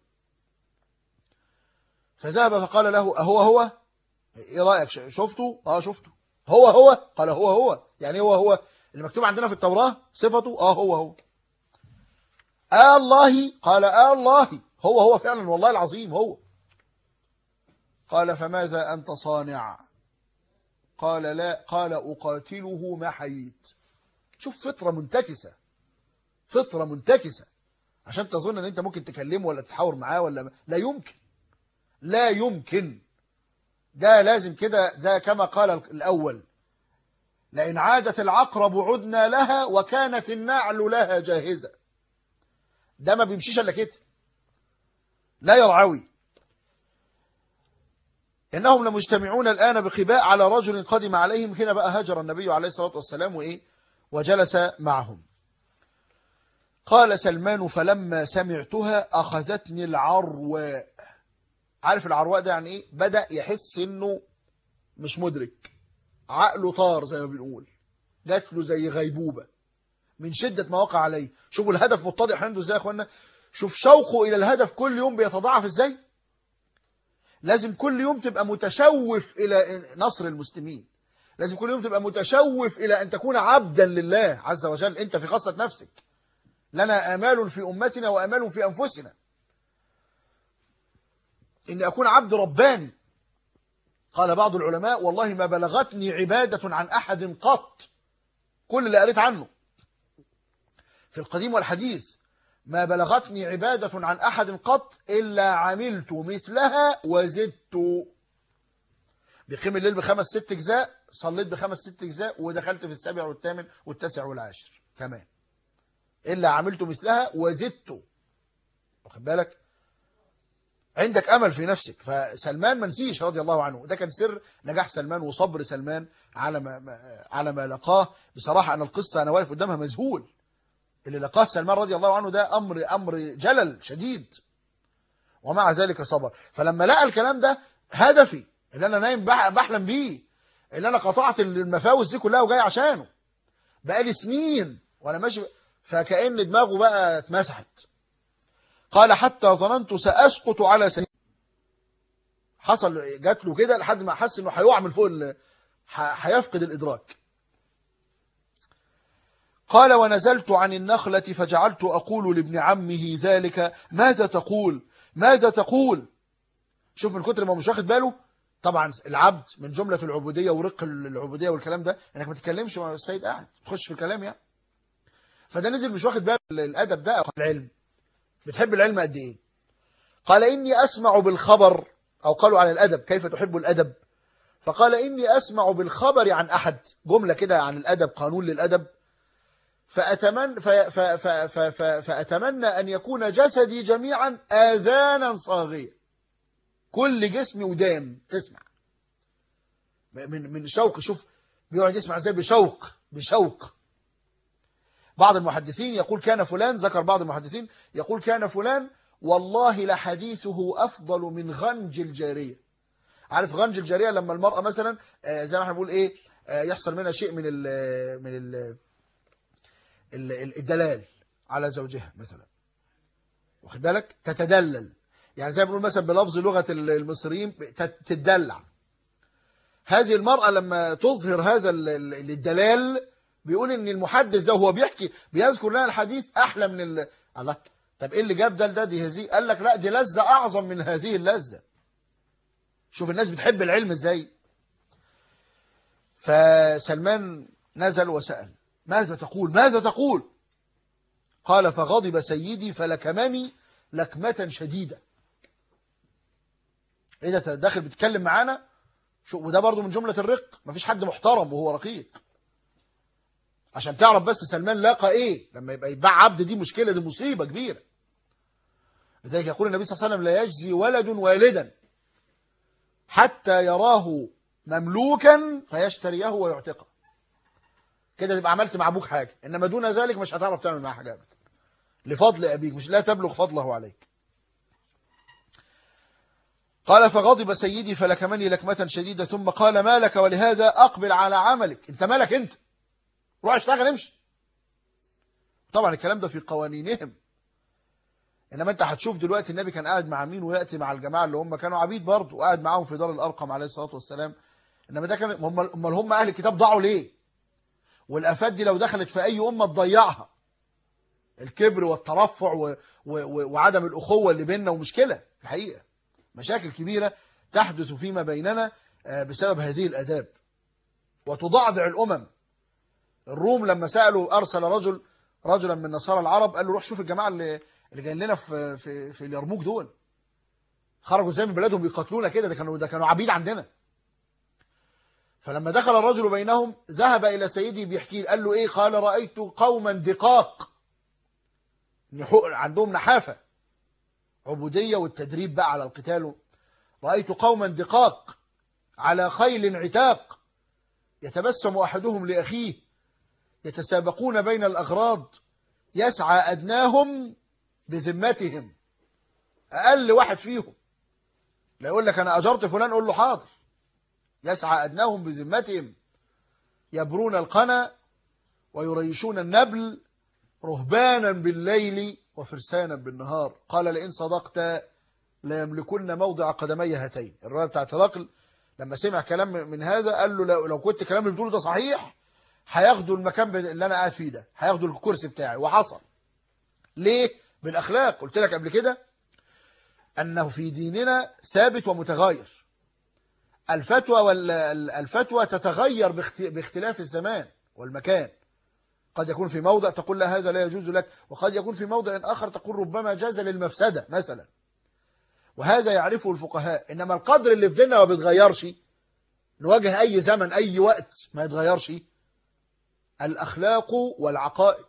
فذهب فقال له أهو هو؟ إيه رأيك؟ شفته؟ آه شفته. هو هو؟ قال هو هو. يعني هو هو اللي مكتوب عندنا في التوراة صفته؟ آه هو هو. آه الله؟ قال آه الله. هو هو فعلا والله العظيم هو. قال فماذا أنت صانع؟ قال لا. قال أقاتله ما حييت. شوف فطرة منتكسة، فطرة منتكسة عشان تظن أن أنت ممكن تكلمه ولا تتحاور معاه ولا لا يمكن، لا يمكن. ده لازم كده، ده كما قال الأول لئن عادت العقرب عدنا لها وكانت النعل لها جاهزة. ده ما بيمشيش الا كده، لا يرعوي. إنهم لمجتمعون الآن بقباء على رجل قدم عليهم. هنا بقى هاجر النبي عليه الصلاة والسلام وإيه وجلس معهم. قال سلمان فلما سمعتها أخذتني العرواء. عارف العرواء ده يعني إيه؟ بدأ يحس إنه مش مدرك، عقله طار زي ما بنقول، جات له زي غيبوبة من شدة ما وقع عليه. شوفوا الهدف متضح عنده ازاي يا اخوانا، شوف شوقه إلى الهدف كل يوم بيتضاعف ازاي. لازم كل يوم تبقى متشوف إلى نصر المسلمين، لازم كل يوم تبقى متشوف إلى أن تكون عبدا لله عز وجل. أنت في خاصة نفسك، لنا آمال في أمتنا وآمال في أنفسنا، إن أكون عبد رباني. قال بعض العلماء والله ما بلغتني عبادة عن أحد قط، كل اللي قريت عنه في القديم والحديث، ما بلغتني عبادة عن أحد قط إلا عملت مثلها وزدت. بقيم الليل بخمس ست أجزاء، صليت بخمس ست أجزاء، ودخلت في السابع والثامن والتاسع والعاشر كمان، إلا عملت مثلها وزدت. واخد بالك؟ عندك أمل في نفسك. فسلمان ما نسيش رضي الله عنه، ده كان سر نجاح سلمان وصبر سلمان على ما على ما لقاه. بصراحة أنا القصة أنا واقف قدامها مذهول. اللي لقاه سلمان رضي الله عنه ده أمر أمر جلل شديد، ومع ذلك صبر. فلما لقى الكلام ده هدفي اللي أنا نايم بحلم بيه، اللي أنا قطعت المفاوز دي كلها وجاي عشانه بقالي سنين وأنا ماشي، فكأن دماغه بقى اتمسحت. قال حتى ظننت سأسقط على سيدي. حصل جات له كده لحد ما حس انه هيقع من فوق، هيفقد الإدراك. قال ونزلت عن النخلة فجعلت أقول لابن عمه ذلك ماذا تقول ماذا تقول. شوف من كتر ما مش واخد باله. طبعا العبد من جملة العبودية ورق العبودية والكلام ده انك ما تتكلمش مع السيد قاعد تخش في الكلام يعني. فده نزل مش واخد باله الأدب ده. العلم بتحب العلم قد ايه؟ قال إني أسمع بالخبر، أو قالوا عن الأدب كيف تحب الأدب؟ فقال إني أسمع بالخبر عن أحد، جملة كده عن الأدب، قانون للأدب. فأتمنى, ف ف ف ف ف فأتمنى أن يكون جسدي جميعا آذانا صاغية، كل جسمي ودان تسمع من من شوق. شوف بيقعد يسمع ازاي، بشوق بشوق. بعض المحدثين يقول كان فلان، ذكر بعض المحدثين يقول كان فلان والله لحديثه أفضل من غنج الجارية. عارف غنج الجارية لما المرأة مثلا زي ما احنا بنقول ايه، يحصل منها شيء من ال من ال الدلال على زوجها مثلا، واخد بالك، تتدلل، يعني زي ما بنقول مثلا بلفظ لغة المصريين تتدلع. هذه المرأة لما تظهر هذا الدلال بيقول ان المحدث ده وهو بيحكي بيذكر لنا الحديث احلى من ال... الله. طب ايه اللي جاب ده ده دي هذه؟ قال لك لا دي لذة اعظم من هذه اللذة. شوف الناس بتحب العلم ازاي. فسلمان نزل وسأل ماذا تقول ماذا تقول؟ قال فغضب سيدي فلكمني لكمة شديدة. ايه ده داخل بتتكلم معانا؟ شو وده برضو من جملة الرق، مفيش حد محترم وهو رقيق. عشان تعرف بس سلمان لاقى ايه لما يبقى يتباع عبد، دي مشكلة، دي مصيبة كبيرة. لذلك يقول النبي صلى الله عليه وسلم لا يجزي ولد والدا. حتى يراه مملوكا فيشتريه ويعتقه. كده تبقى عملت مع أبوك حاجة، إنما دون ذلك مش هتعرف تعمل معاه حاجة أبدا، لفضل أبيك، مش لا تبلغ فضله عليك. قال فغضب سيدي فلكمني لكمة شديدة ثم قال ما لك ولهذا؟ أقبل على عملك. أنت مالك أنت؟ روح اشتغل امشي. طبعا الكلام ده في قوانينهم، إنما أنت هتشوف دلوقتي النبي كان قاعد مع مين ويأتي مع الجماعة اللي هم كانوا عبيد برضه، وقاعد معاهم في دار الأرقم عليه الصلاة والسلام. إنما ده كان هم هم هم أهل الكتاب ضاعوا ليه؟ والآفات دي لو دخلت في أي أمة تضيعها، الكبر والترفع و... و... وعدم الأخوة اللي بيننا، ومشكلة الحقيقة، مشاكل كبيرة تحدث فيما بيننا بسبب هذه الآداب، وتضعضع الأمم. الروم لما سألوا أرسل رجل رجلا من نصارى العرب، قال له روح شوف الجماعة اللي اللي جايين لنا في في في اليرموك دول، خرجوا زي من بلادهم بيقاتلونا كده، ده كانوا ده كانوا عبيد عندنا. فلما دخل الرجل بينهم ذهب إلى سيدي بيحكي، قال له إيه؟ قال رأيت قوما دقاق، عندهم نحافة، عبودية والتدريب بقى على القتال. رأيت قوما دقاق على خيل عتاق، يتبسم أحدهم لأخيه، يتسابقون بين الأغراض، يسعى أدناهم بذمتهم. أقل واحد فيهم لا يقول لك أنا أجرت فلان قول له حاضر. يسعى أدناهم بذمتهم، يبرون القنا ويريشون النبل، رهبانا بالليل وفرسانا بالنهار. قال لئن صدقت لا يملكن موضع قدمي هاتين. الرواية بتاعت هرقل لما سمع كلام من هذا قال له لو, لو كنت كلام اللي بتقوله ده صحيح هياخدوا المكان اللي أنا قاعد فيه ده، هياخدوا الكرسي بتاعي. وحصل. ليه؟ بالأخلاق. قلت لك قبل كده أنه في ديننا ثابت ومتغير. الفتوى والفتوى تتغير باختلاف الزمان والمكان. قد يكون في موضع تقول لا هذا لا يجوز لك، وقد يكون في موضع آخر تقول ربما جاز للمفسدة مثلا، وهذا يعرفه الفقهاء. إنما القدر اللي في ديننا ما بيتغيرش، نواجه أي زمن أي وقت ما يتغيرش، الأخلاق والعقائد.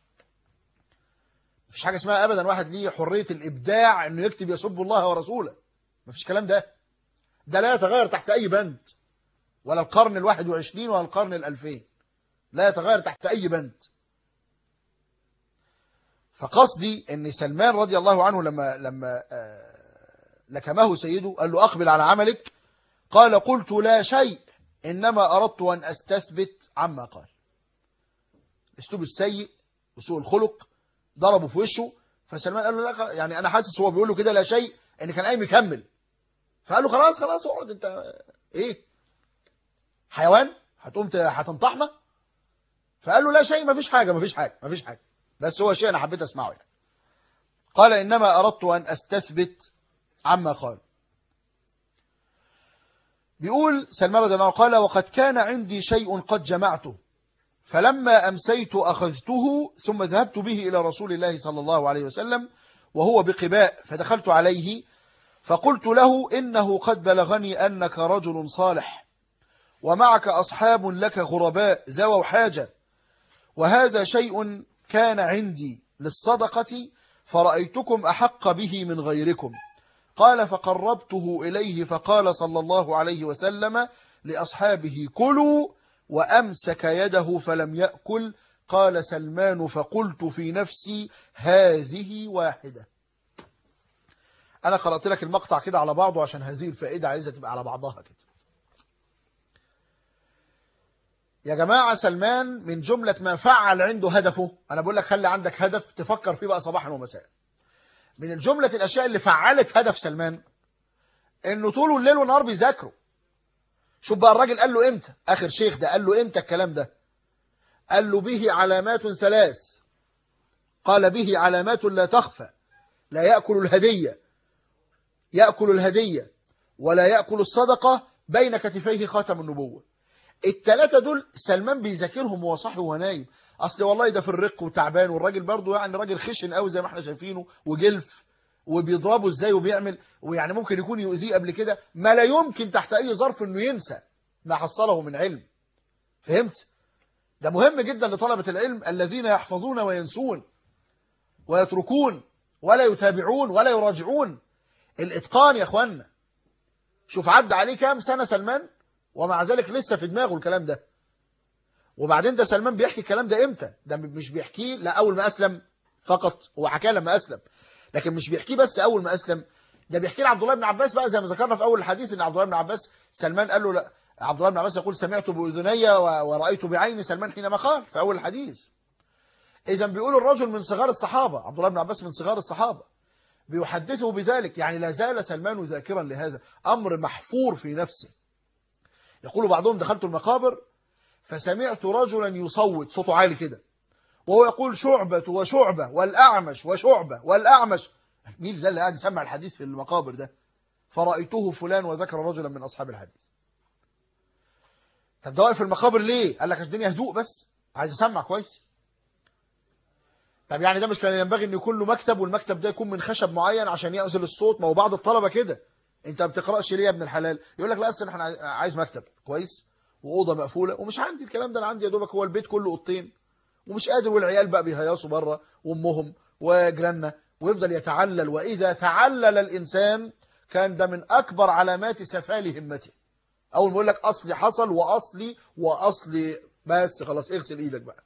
مفيش حاجة اسمها أبدا واحد ليه حرية الإبداع إنه يكتب يسب الله ورسوله، مفيش كلام ده. ده لا يتغير تحت أي بند، ولا القرن الواحد وعشرين ولا القرن الألفين، لا يتغير تحت أي بند. فقصدي أن سلمان رضي الله عنه لما لما لكمه سيده قال له أقبل على عملك، قال قلت لا شيء إنما أردت أن أستثبت عما قال. الأسلوب السيء وسوء الخلق ضربه في وشه. فسلمان قال له لا، يعني أنا حاسس هو بيقول له كده لا شيء إن كان قايم يكمل. فقال له خلاص خلاص اقعد، أنت إيه حيوان هتقوم هتنطحنا؟ فقال له لا شيء، ما فيش حاجة ما فيش حاجة ما فيش حاجة بس هو شيء أنا حبيت أسمعه يعني. قال إنما أردت أن أستثبت عما قال. بيقول سلمان رضي الله عنه قال وقد كان عندي شيء قد جمعته، فلما أمسيت أخذته ثم ذهبت به إلى رسول الله صلى الله عليه وسلم وهو بقباء، فدخلت عليه فقلت له إنه قد بلغني أنك رجل صالح ومعك أصحاب لك غرباء ذووا حاجة، وهذا شيء كان عندي للصدقة فرأيتكم أحق به من غيركم. قال فقربته إليه فقال صلى الله عليه وسلم لأصحابه كلوا، وأمسك يده فلم يأكل. قال سلمان فقلت في نفسي هذه واحدة. أنا قرأت لك المقطع كده على بعضه عشان هذه الفائدة عايزة تبقى على بعضها كده. يا جماعة سلمان من جملة ما فعل عنده هدفه، أنا بقول لك خلي عندك هدف تفكر فيه بقى صباحا ومساء. من الجملة الأشياء اللي فعلت هدف سلمان إنه طول الليل والنهار بيذاكروا. شوف بقى الراجل قال له إمتى، آخر شيخ ده قال له إمتى الكلام ده؟ قال له به علامات ثلاث. قال به علامات لا تخفى، لا يأكل الهدية يأكل الهدية ولا يأكل الصدقة، بين كتفيه خاتم النبوة. الثلاثة دول سلمان بيذاكرهم وهو صاحي وهو نايم. اصل والله ده في الرق وتعبان، والراجل برضه يعني راجل خشن قوي زي ما احنا شايفينه وجلف، وبيضربه ازاي وبيعمل، ويعني ممكن يكون يؤذيه قبل كده، ما لا يمكن تحت اي ظرف انه ينسى ما حصله من علم. فهمت؟ ده مهم جدا لطلبة العلم الذين يحفظون وينسون ويتركون ولا يتابعون ولا يراجعون. الاتقان يا اخوانا، شوف عدى عليه كام سنة سلمان ومع ذلك لسه في دماغه الكلام ده. وبعدين ده سلمان بيحكي الكلام ده امتى؟ ده مش بيحكيه لا اول ما اسلم فقط، هو حكاه لما اسلم، لكن مش بيحكيه بس اول ما اسلم، ده بيحكي لعبد الله بن عباس بقى، زي ما ذكرنا في اول الحديث ان عبد الله بن عباس سلمان قال له لا، عبد الله بن عباس يقول سمعت باذني ورأيت بعيني سلمان حينما قال في اول الحديث. اذا بيقول الرجل من صغار الصحابة، عبد الله بن عباس من صغار الصحابة، بيحدثه بذلك، يعني لا زال سلمان ذاكرا لهذا أمر محفور في نفسه. يقول بعضهم دخلت المقابر فسمعت رجلا يصوت صوته عالي كده وهو يقول شعبة وشعبة والأعمش وشعبة والأعمش. مين ده اللي قاعد يسمع الحديث في المقابر ده؟ فرأيته فلان وذكر رجلا من أصحاب الحديث. طب ده واقف في المقابر ليه؟ قال لك عشان الدنيا هدوء بس، عايز يسمع كويس. طب يعني ده مش كان ينبغي ان يكون له مكتب والمكتب ده يكون من خشب معين عشان يعزل الصوت؟ ما هو بعض الطلبه كده، انت ما بتقراش ليه يا ابن الحلال؟ يقول لك لا اصل احنا عايز مكتب كويس واوضه مقفوله، ومش عندي الكلام ده، انا عندي يا دوبك هو البيت كله اوضتين ومش قادر، والعيال بقى بيهيصوا بره وامهم وجيراننا، ويفضل يتعلل. واذا تعلل الانسان كان ده من اكبر علامات سفال همته. اول ما يقول لك اصلي حصل واصلي واصلي، بس خلاص اغسل ايدك بقى.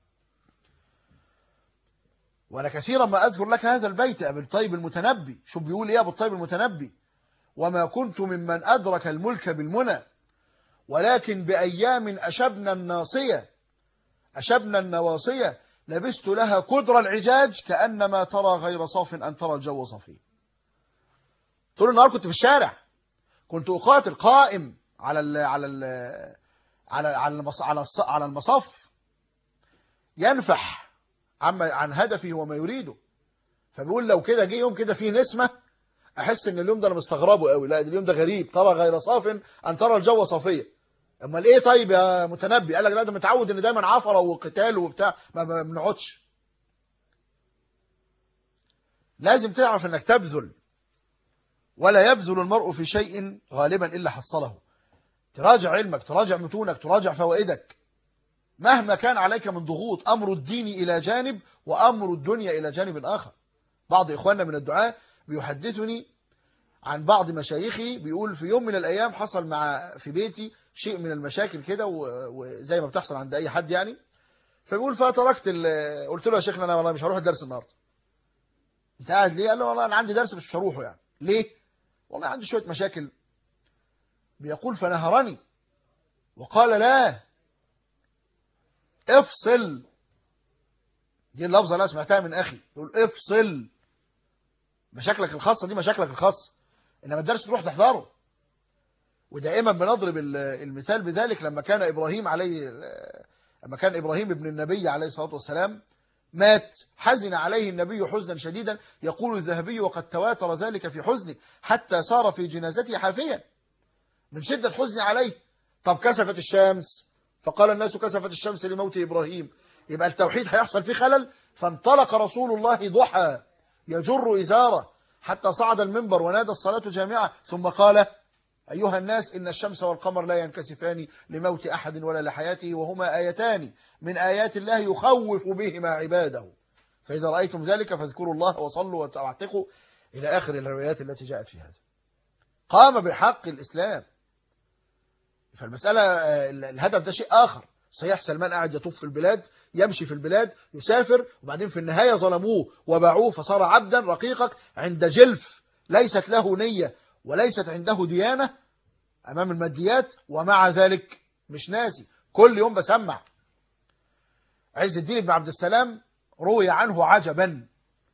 وأنا كثيرا ما أذكر لك هذا البيت أبو الطيب المتنبي. شو بيقول إيه أبو الطيب المتنبي؟ وما كنت ممن أدرك الملك بالمنى ولكن بأيام أشبنا الناصية أشبنا النواصية لبست لها كدر العجاج كأنما ترى غير صاف أن ترى الجو صفي. طول النهار كنت في الشارع، كنت أقاتل قائم على ال على ال على على المص على على المصف ينفح عما عن هدفه وما يريده. فبيقول لو كده جه يوم كده فيه نسمة احس ان اليوم ده انا مستغربه قوي، لا اليوم ده غريب، ترى غير صاف ان ترى الجو صفيه. امال ايه طيب يا متنبي؟ قال لك لا ده متعود ان دايما عفره وقتال وبتاع، ما بنقعدش. لازم تعرف انك تبذل، ولا يبذل المرء في شيء غالبا الا حصله. تراجع علمك، تراجع متونك، تراجع فوائدك، مهما كان عليك من ضغوط. أمر الدين إلى جانب وأمر الدنيا إلى جانب آخر. بعض إخواننا من الدعاء بيحدثني عن بعض مشايخي، بيقول في يوم من الأيام حصل مع في بيتي شيء من المشاكل كده، وزي ما بتحصل عند أي حد يعني. فبيقول فتركت، قلت له يا شيخنا أنا والله مش هروح الدرس النهارده. أنت قاعد ليه؟ قال له والله أنا عندي درس مش هروحه. يعني ليه؟ والله عندي شوية مشاكل. بيقول فنهرني وقال لا افصل. دي اللفظة اللي سمعتها من أخي، يقول افصل، مشاكلك الخاصة دي مشاكلك الخاصة، إنما الدرس تروح تحضره. ودائما بنضرب المثال بذلك لما كان إبراهيم عليه لما كان إبراهيم ابن النبي عليه الصلاة والسلام مات، حزن عليه النبي حزنا شديدا. يقول الذهبي وقد تواتر ذلك في حزنه حتى صار في جنازته حافيا من شدة حزن عليه. طب كسفت الشمس، فقال الناس كسفت الشمس لموت إبراهيم، يبقى التوحيد هيحصل فيه خلل. فانطلق رسول الله ضحى يجر إزاره حتى صعد المنبر ونادى الصلاة جامعة، ثم قال أيها الناس إن الشمس والقمر لا ينكسفان لموت أحد ولا لحياته، وهما آيتان من آيات الله يخوف بهما عباده، فإذا رأيتم ذلك فاذكروا الله وصلوا واعتقوا، إلى آخر الروايات التي جاءت في هذا. قام بحق الإسلام. فالمسألة الهدف ده شيء آخر. صحيح سلمان قاعد يطوف في البلاد، يمشي في البلاد، يسافر، وبعدين في النهاية ظلموه وباعوه فصار عبدا رقيقك عند جلف ليست له نية وليست عنده ديانة أمام الماديات، ومع ذلك مش ناسي، كل يوم بسمع. عز الدين بن عبد السلام روي عنه عجبا،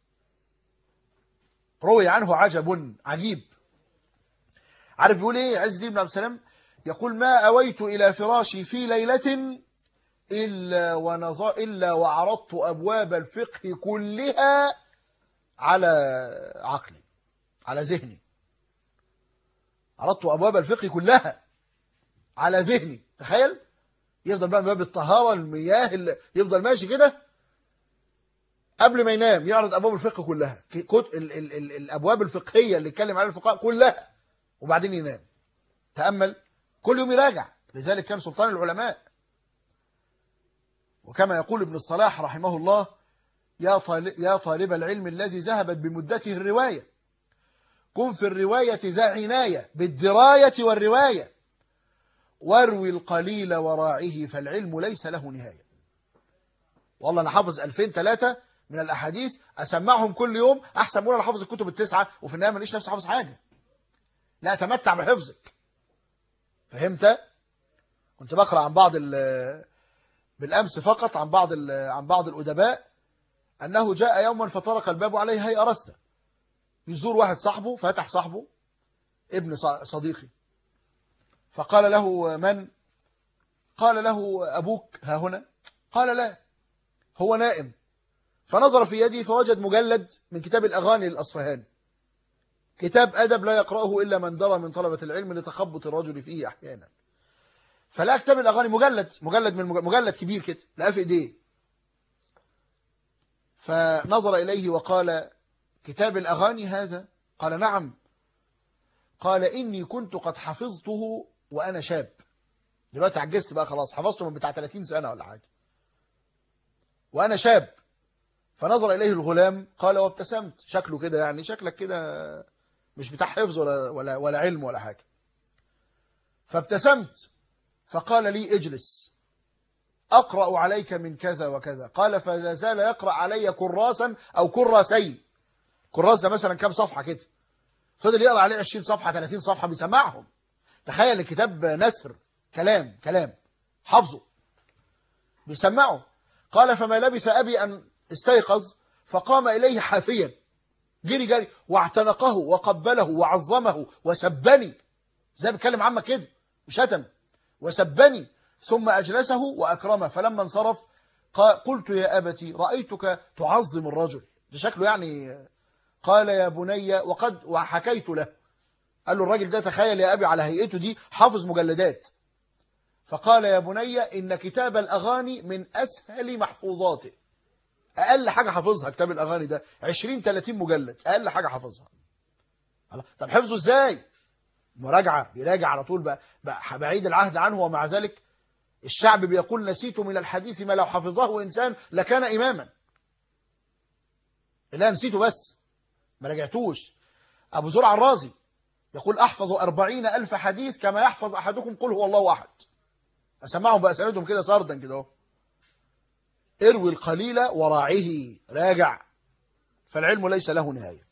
روي عنه عجب عجيب. عارف يقول ايه عز الدين بن عبد السلام؟ يقول ما أويت إلى فراشي في ليلة إلا, ونظر إلا وعرضت أبواب الفقه كلها على عقلي، على ذهني. عرضت أبواب الفقه كلها على ذهني. تخيل، يفضل بقى باب الطهارة، المياه، اللي يفضل ماشي كده قبل ما ينام يعرض أبواب الفقه كلها، ال ال ال الأبواب الفقهية اللي اتكلم عليها الفقهاء كلها، وبعدين ينام. تأمل، كل يوم يراجع. لذلك كان سلطان العلماء. وكما يقول ابن الصلاح رحمه الله: يا طالب, يا طالب العلم الذي ذهبت بمدته الرواية كن في الرواية ذا عناية بالدراية والرواية، واروي القليل وراعه فالعلم ليس له نهاية. والله أنا حافظ ألفين ثلاثة من الأحاديث أسمعهم كل يوم أحسن من أنا حافظ الكتب التسعة وفي النهاية ماليش نفسي حافظ حاجة. لا، تمتع بحفظك. فهمت؟ كنت بقرأ عن بعض بالأمس فقط عن بعض عن بعض الأدباء أنه جاء يوما فطرق الباب عليه هيئة رثة، يزور واحد صاحبه، فتح صاحبه ابن صديقي، فقال له: من؟ قال له: أبوك ها هنا؟ قال: لا، هو نائم. فنظر في يدي فوجد مجلد من كتاب الأغاني للأصفهاني، كتاب أدب لا يقرأه إلا من درى من طلبة العلم لتخبط الرجل فيه أحيانا. فلا كتاب الأغاني مجلد مجلد من مجلد كبير كده، لقاه في إيديه، فنظر إليه وقال: كتاب الأغاني هذا؟ قال: نعم. قال: إني كنت قد حفظته وأنا شاب، دلوقتي عجزت بقى خلاص، حفظته من بتاع ثلاثين سنة ولا حاجة وأنا شاب. فنظر إليه الغلام قال وابتسمت، شكله كده يعني شكلك كده مش بتاع حفظ ولا, ولا, ولا علم ولا حاجة. فابتسمت فقال لي: اجلس أقرأ عليك من كذا وكذا. قال: فلا زال يقرأ علي كراسا أو كراسين. كراس ده مثلا كام صفحة كده، فضل يقرأ عليه عشرين صفحة ثلاثين صفحة بيسمعهم. تخيل الكتاب نثر كلام كلام حفظه بيسمعه. قال: فما لبث أبي أن استيقظ فقام إليه حافيا، جري جري واعتنقه وقبله وعظمه وسبني، زي بيتكلم عمك كده وشتم وسبني، ثم أجلسه وأكرمه. فلما انصرف قلت: يا أبتي رأيتك تعظم الرجل ده شكله يعني. قال: يا بني، وقد وحكيت له. قال له الراجل ده تخيل يا أبي على هيئته دي حافظ مجلدات. فقال: يا بني إن كتاب الأغاني من أسهل محفوظاته، أقل حاجة حافظها كتاب الأغاني ده عشرين ثلاثين مجلد، أقل حاجة حافظها. طب حفظه إزاي؟ مراجعة، بيراجع على طول بقى, بقى بعيد العهد عنه. ومع ذلك الشعب بيقول: نسيت من الحديث ما لو حفظه إنسان لكان إماما. لا، نسيته بس ما رجعتوش. أبو زرع الرازي يقول: أحفظ أربعين ألف حديث كما يحفظ أحدكم قل هو الله أحد. أسمعهم بأسندهم كده سردا كده. اروي القليل وراعه، راجع، فالعلم ليس له نهاية.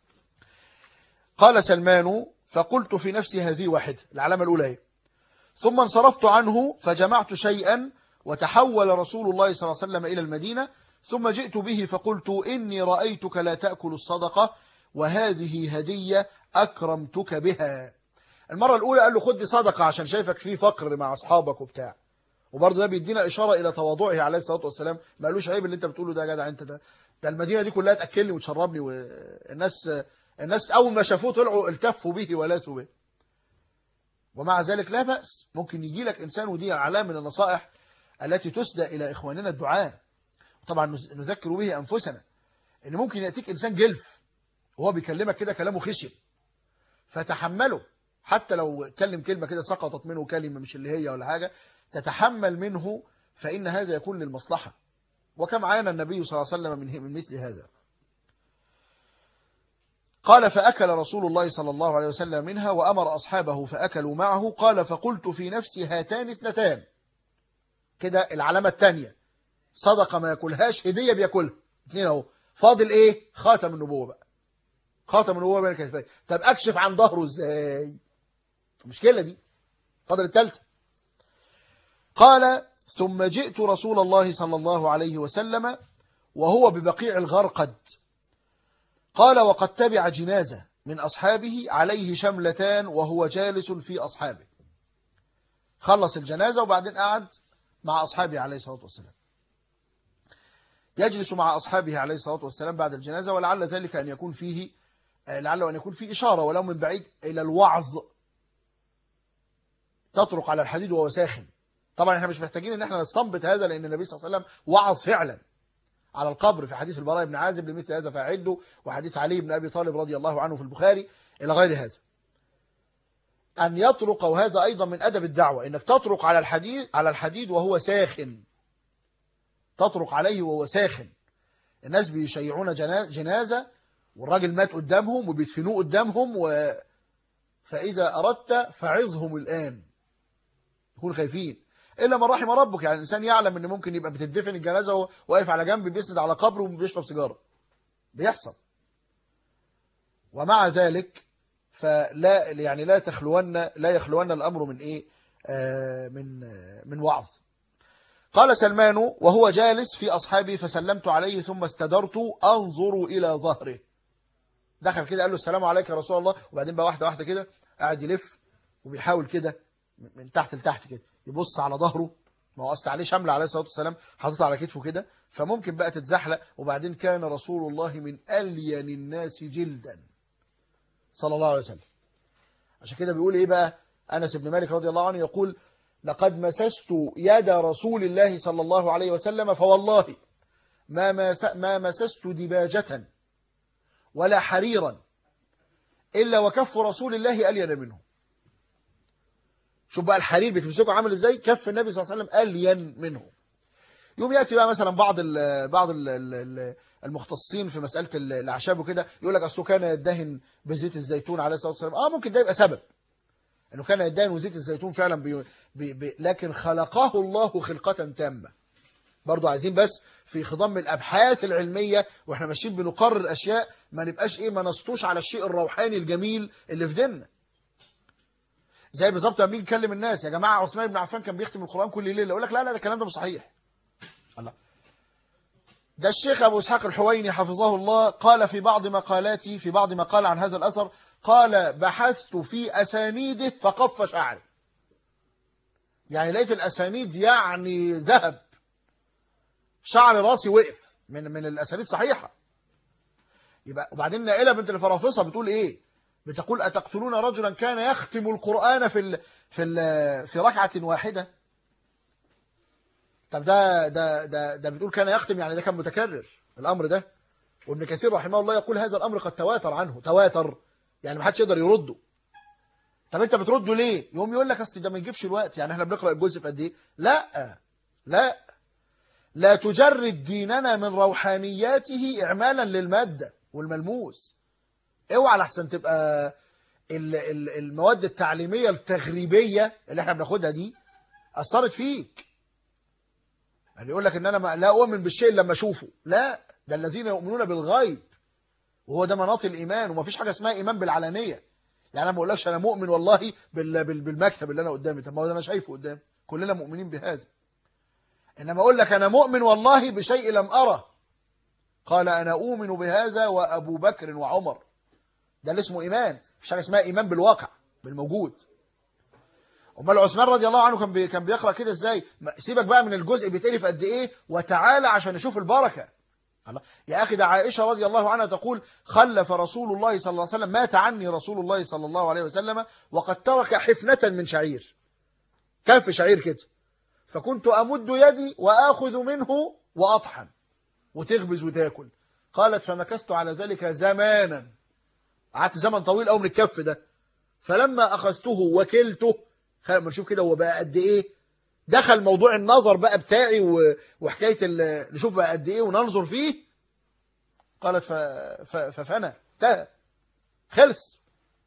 قال سلمان: فقلت في نفسي هذه واحدة، العلامة الأولى هي. ثم انصرفت عنه فجمعت شيئا، وتحول رسول الله صلى الله عليه وسلم إلى المدينة، ثم جئت به فقلت: إني رأيتك لا تأكل الصدقة وهذه هدية أكرمتك بها. المرة الأولى قال له: خد صدقة عشان شايفك في فقر مع أصحابك وبتاع. وبرضه ده بيدينا إشارة إلى تواضعه عليه الصلاة والسلام. ما قالوش عيب اللي أنت بتقوله ده يا جدع، أنت ده ده المدينة دي كلها تأكلني وتشربني، والناس الناس أول ما شافوه طلعوا التفوا به ولاثوا به. ومع ذلك لا بأس، ممكن يجي لك إنسان، ودي علامة من النصائح التي تسدى إلى إخواننا الدعاء، طبعا نذكر به أنفسنا، إن ممكن يأتيك إنسان جلف وهو بيكلمك كده كلامه خشن، فتحمله. حتى لو اتكلم كلمة كده سقطت منه كلمة مش اللي هي ولا حاجة، تتحمل منه، فإن هذا يكون للمصلحة. وكم عانى النبي صلى الله عليه وسلم من من مثل هذا. قال: فأكل رسول الله صلى الله عليه وسلم منها وأمر أصحابه فأكلوا معه. قال: فقلت في نفسي هاتان اثنتان، كده العلامة الثانية، صدقة ما يأكلهاش، هدية بيأكلها، اثنين اهو، فاضل ايه؟ خاتم النبوة بقى، خاتم النبوة بين الكتفين. طب أكشف عن ظهره ازاي؟ المشكلة دي، فاضل الثالثة. قال: ثم جئت رسول الله صلى الله عليه وسلم وهو ببقيع الغرقد. قال: وقد تبع جنازة من أصحابه عليه شملتان وهو جالس في أصحابه. خلص الجنازة وبعدين قعد مع أصحابه عليه الصلاة والسلام، يجلس مع أصحابه عليه الصلاة والسلام بعد الجنازة، ولعل ذلك أن يكون فيه لعله أن يكون فيه إشارة ولو من بعيد إلى الوعظ، تطرق على الحديد وهو ساخن. طبعا احنا مش محتاجين ان احنا نستنبط هذا، لأن النبي صلى الله عليه وسلم وعظ فعلا على القبر في حديث البراء بن عازب لمثل هذا فأعده، وحديث علي بن أبي طالب رضي الله عنه في البخاري إلى غير هذا. أن يطرق، وهذا أيضا من أدب الدعوة، إنك تطرق على الحديد على الحديد وهو ساخن، تطرق عليه وهو ساخن. الناس بيشيعون جنازة والراجل مات قدامهم وبيدفنوه قدامهم و... فإذا أردت فعظهم الآن، يكون خايفين. إلا من رحم ربك، يعني الإنسان يعلم أن ممكن يبقى بتدفن الجنازة واقف على جنب بيسند على قبره وبيشرب سيجارة، بيحصل. ومع ذلك فلا يعني لا تخلون لا يخلون الأمر من إيه آه من آه من وعظ. قال سلمان وهو جالس في أصحابه فسلمت عليه ثم استدرت أنظر إلى ظهره. دخل كده قال له السلام عليك يا رسول الله، وبعدين بقى واحدة واحدة كده قاعد يلف وبيحاول كده من تحت لتحت كده يبص على ظهره، ما هو أصل عليه شمل عليه الصلاة والسلام حاطط على كتفه كده، فممكن بقى تتزحلق. وبعدين كان رسول الله من ألين الناس جلدا صلى الله عليه وسلم. عشان كده بيقول إيه بقى أنس بن مالك رضي الله عنه يقول لقد مسست يد رسول الله صلى الله عليه وسلم فوالله ما ما مسست دباجة ولا حريرا إلا وكف رسول الله ألين منه. شوف بقى الحرير بتمسكه عامل إزاي، كف النبي صلى الله عليه وسلم ألين منه. يوم يأتي بقى مثلا بعض ال بعض ال المختصين في مسألة الأعشاب وكده يقول لك أصله كان يدهن بزيت الزيتون عليه الصلاة والسلام. آه ممكن ده يبقى سبب أنه كان يدهن وزيت الزيتون فعلا بي بي بي لكن خلقه الله خلقة تامة. برضو عايزين بس في خضم الأبحاث العلمية وإحنا ماشيين بنقرر أشياء ما نبقاش إيه ما نسطوش على الشيء الروحاني الجميل اللي في ديننا. زي بالظبط لما نيجي نكلم الناس يا جماعة عثمان بن عفان كان بيختم القرآن كل ليلة، يقول لك لا لا ده الكلام ده مش صحيح. الله، ده الشيخ أبو إسحاق الحويني حفظه الله قال في بعض مقالاتي في بعض ما قال عن هذا الأثر، قال بحثت في أسانيده فقف شعري. يعني لقيت الأسانيد يعني ذهب، شعر راسي وقف من من الأسانيد صحيحة. يبقى وبعدين نائلة بنت الفرافصة بتقول إيه؟ بتقول أتقتلون رجلا كان يختم القرآن في ال في ال في ركعة واحدة. طب ده ده ده ده بتقول كان يختم، يعني ده كان متكرر الأمر ده. وابن كثير رحمه الله يقول هذا الأمر قد تواتر عنه، تواتر يعني ما حدش يقدر يرده. طب أنت بترده ليه؟ يوم يقول لك أصل ده ما يجيبش الوقت، يعني احنا بنقرأ الجزء في قد إيه؟ لا لا لا تجرد ديننا من روحانياته إعمالا للمادة والملموس. اوعى لحسن تبقى المواد التعليمية التغريبية اللي احنا بناخدها دي أثرت فيك. يعني يقول لك ان انا لا اؤمن بالشيء لما اشوفه، لا، ده الذين يؤمنون بالغيب وهو ده مناط الايمان. وما فيش حاجه اسمها ايمان بالعلانيه. يعني انا ما اقولكش انا مؤمن والله بالمكتب اللي انا قدامي، طب ما هو انا شايفه قدامي، كلنا مؤمنين بهذا. انما اقول لك انا مؤمن والله بشيء لم اره، قال انا اؤمن بهذا وابو بكر وعمر، ده اللي اسمه ايمان. مفيش حاجه اسمها ايمان بالواقع بالموجود. امال عثمان رضي الله عنه كان بي كان بيقرأ كده ازاي؟ سيبك بقى من الجزء بيتقري في قد ايه وتعالى عشان نشوف البركة. الله يا اخي، ده عائشة رضي الله عنها تقول خلف رسول الله صلى الله عليه وسلم، مات عني رسول الله صلى الله عليه وسلم وقد ترك حفنة من شعير، كف شعير كده، فكنت امد يدي واخذ منه واطحن وتخبز وتاكل. قالت فمكثت على ذلك زمانا، قعدت زمن طويل قوي من الكف ده، فلما اخذته وكلته، خلينا نشوف كده هو بقى قد ايه دخل موضوع النظر بقى بتاعي وحكايه نشوف بقى قد ايه وننظر فيه. قالت ففنى انتهى خلص.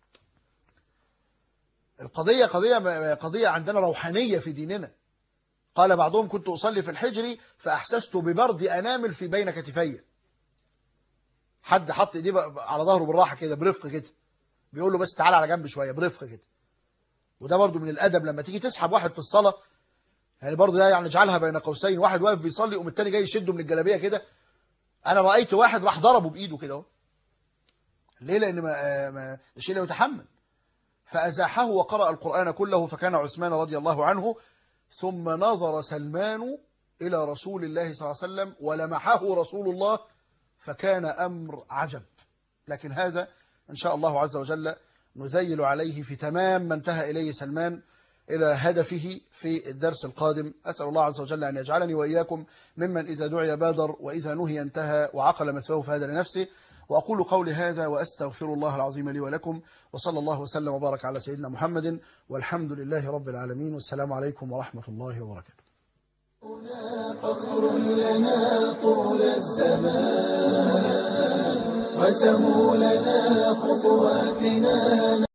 القضيه قضيه قضيه عندنا روحانيه في ديننا. قال بعضهم كنت اصلي في الحجر فاحسست ببرد انامل في بين كتفي. حد حط ايديه على ظهره بالراحه كده برفق كده، بيقول له بس تعالى على جنب شويه برفق كده. وده برضو من الأدب لما تيجي تسحب واحد في الصلاة، يعني برضو ده يعني اجعلها بين قوسين، واحد واقف بيصلي ومن التاني جاي يشده من الجلابيه كده. أنا رأيت واحد راح ضربه بإيده كده اهو. ليه؟ لأن ما ما الشيء لا يتحمل. فأزاحه وقرأ القرآن كله، فكان عثمان رضي الله عنه. ثم نظر سلمان إلى رسول الله صلى الله عليه وسلم ولمحه رسول الله، فكان أمر عجب. لكن هذا إن شاء الله عز وجل نزيل عليه في تمام ما انتهى إليه سلمان إلى هدفه في الدرس القادم. أسأل الله عز وجل أن يجعلني وإياكم ممن إذا دعي بادر وإذا نهي انتهى وعقل مثواه فهذا لنفسه. وأقول قولي هذا وأستغفر الله العظيم لي ولكم، وصلى الله وسلم وبارك على سيدنا محمد، والحمد لله رب العالمين، والسلام عليكم ورحمة الله وبركاته. هنا فخر لنا طول الزمان. رسموا لنا خطواتنا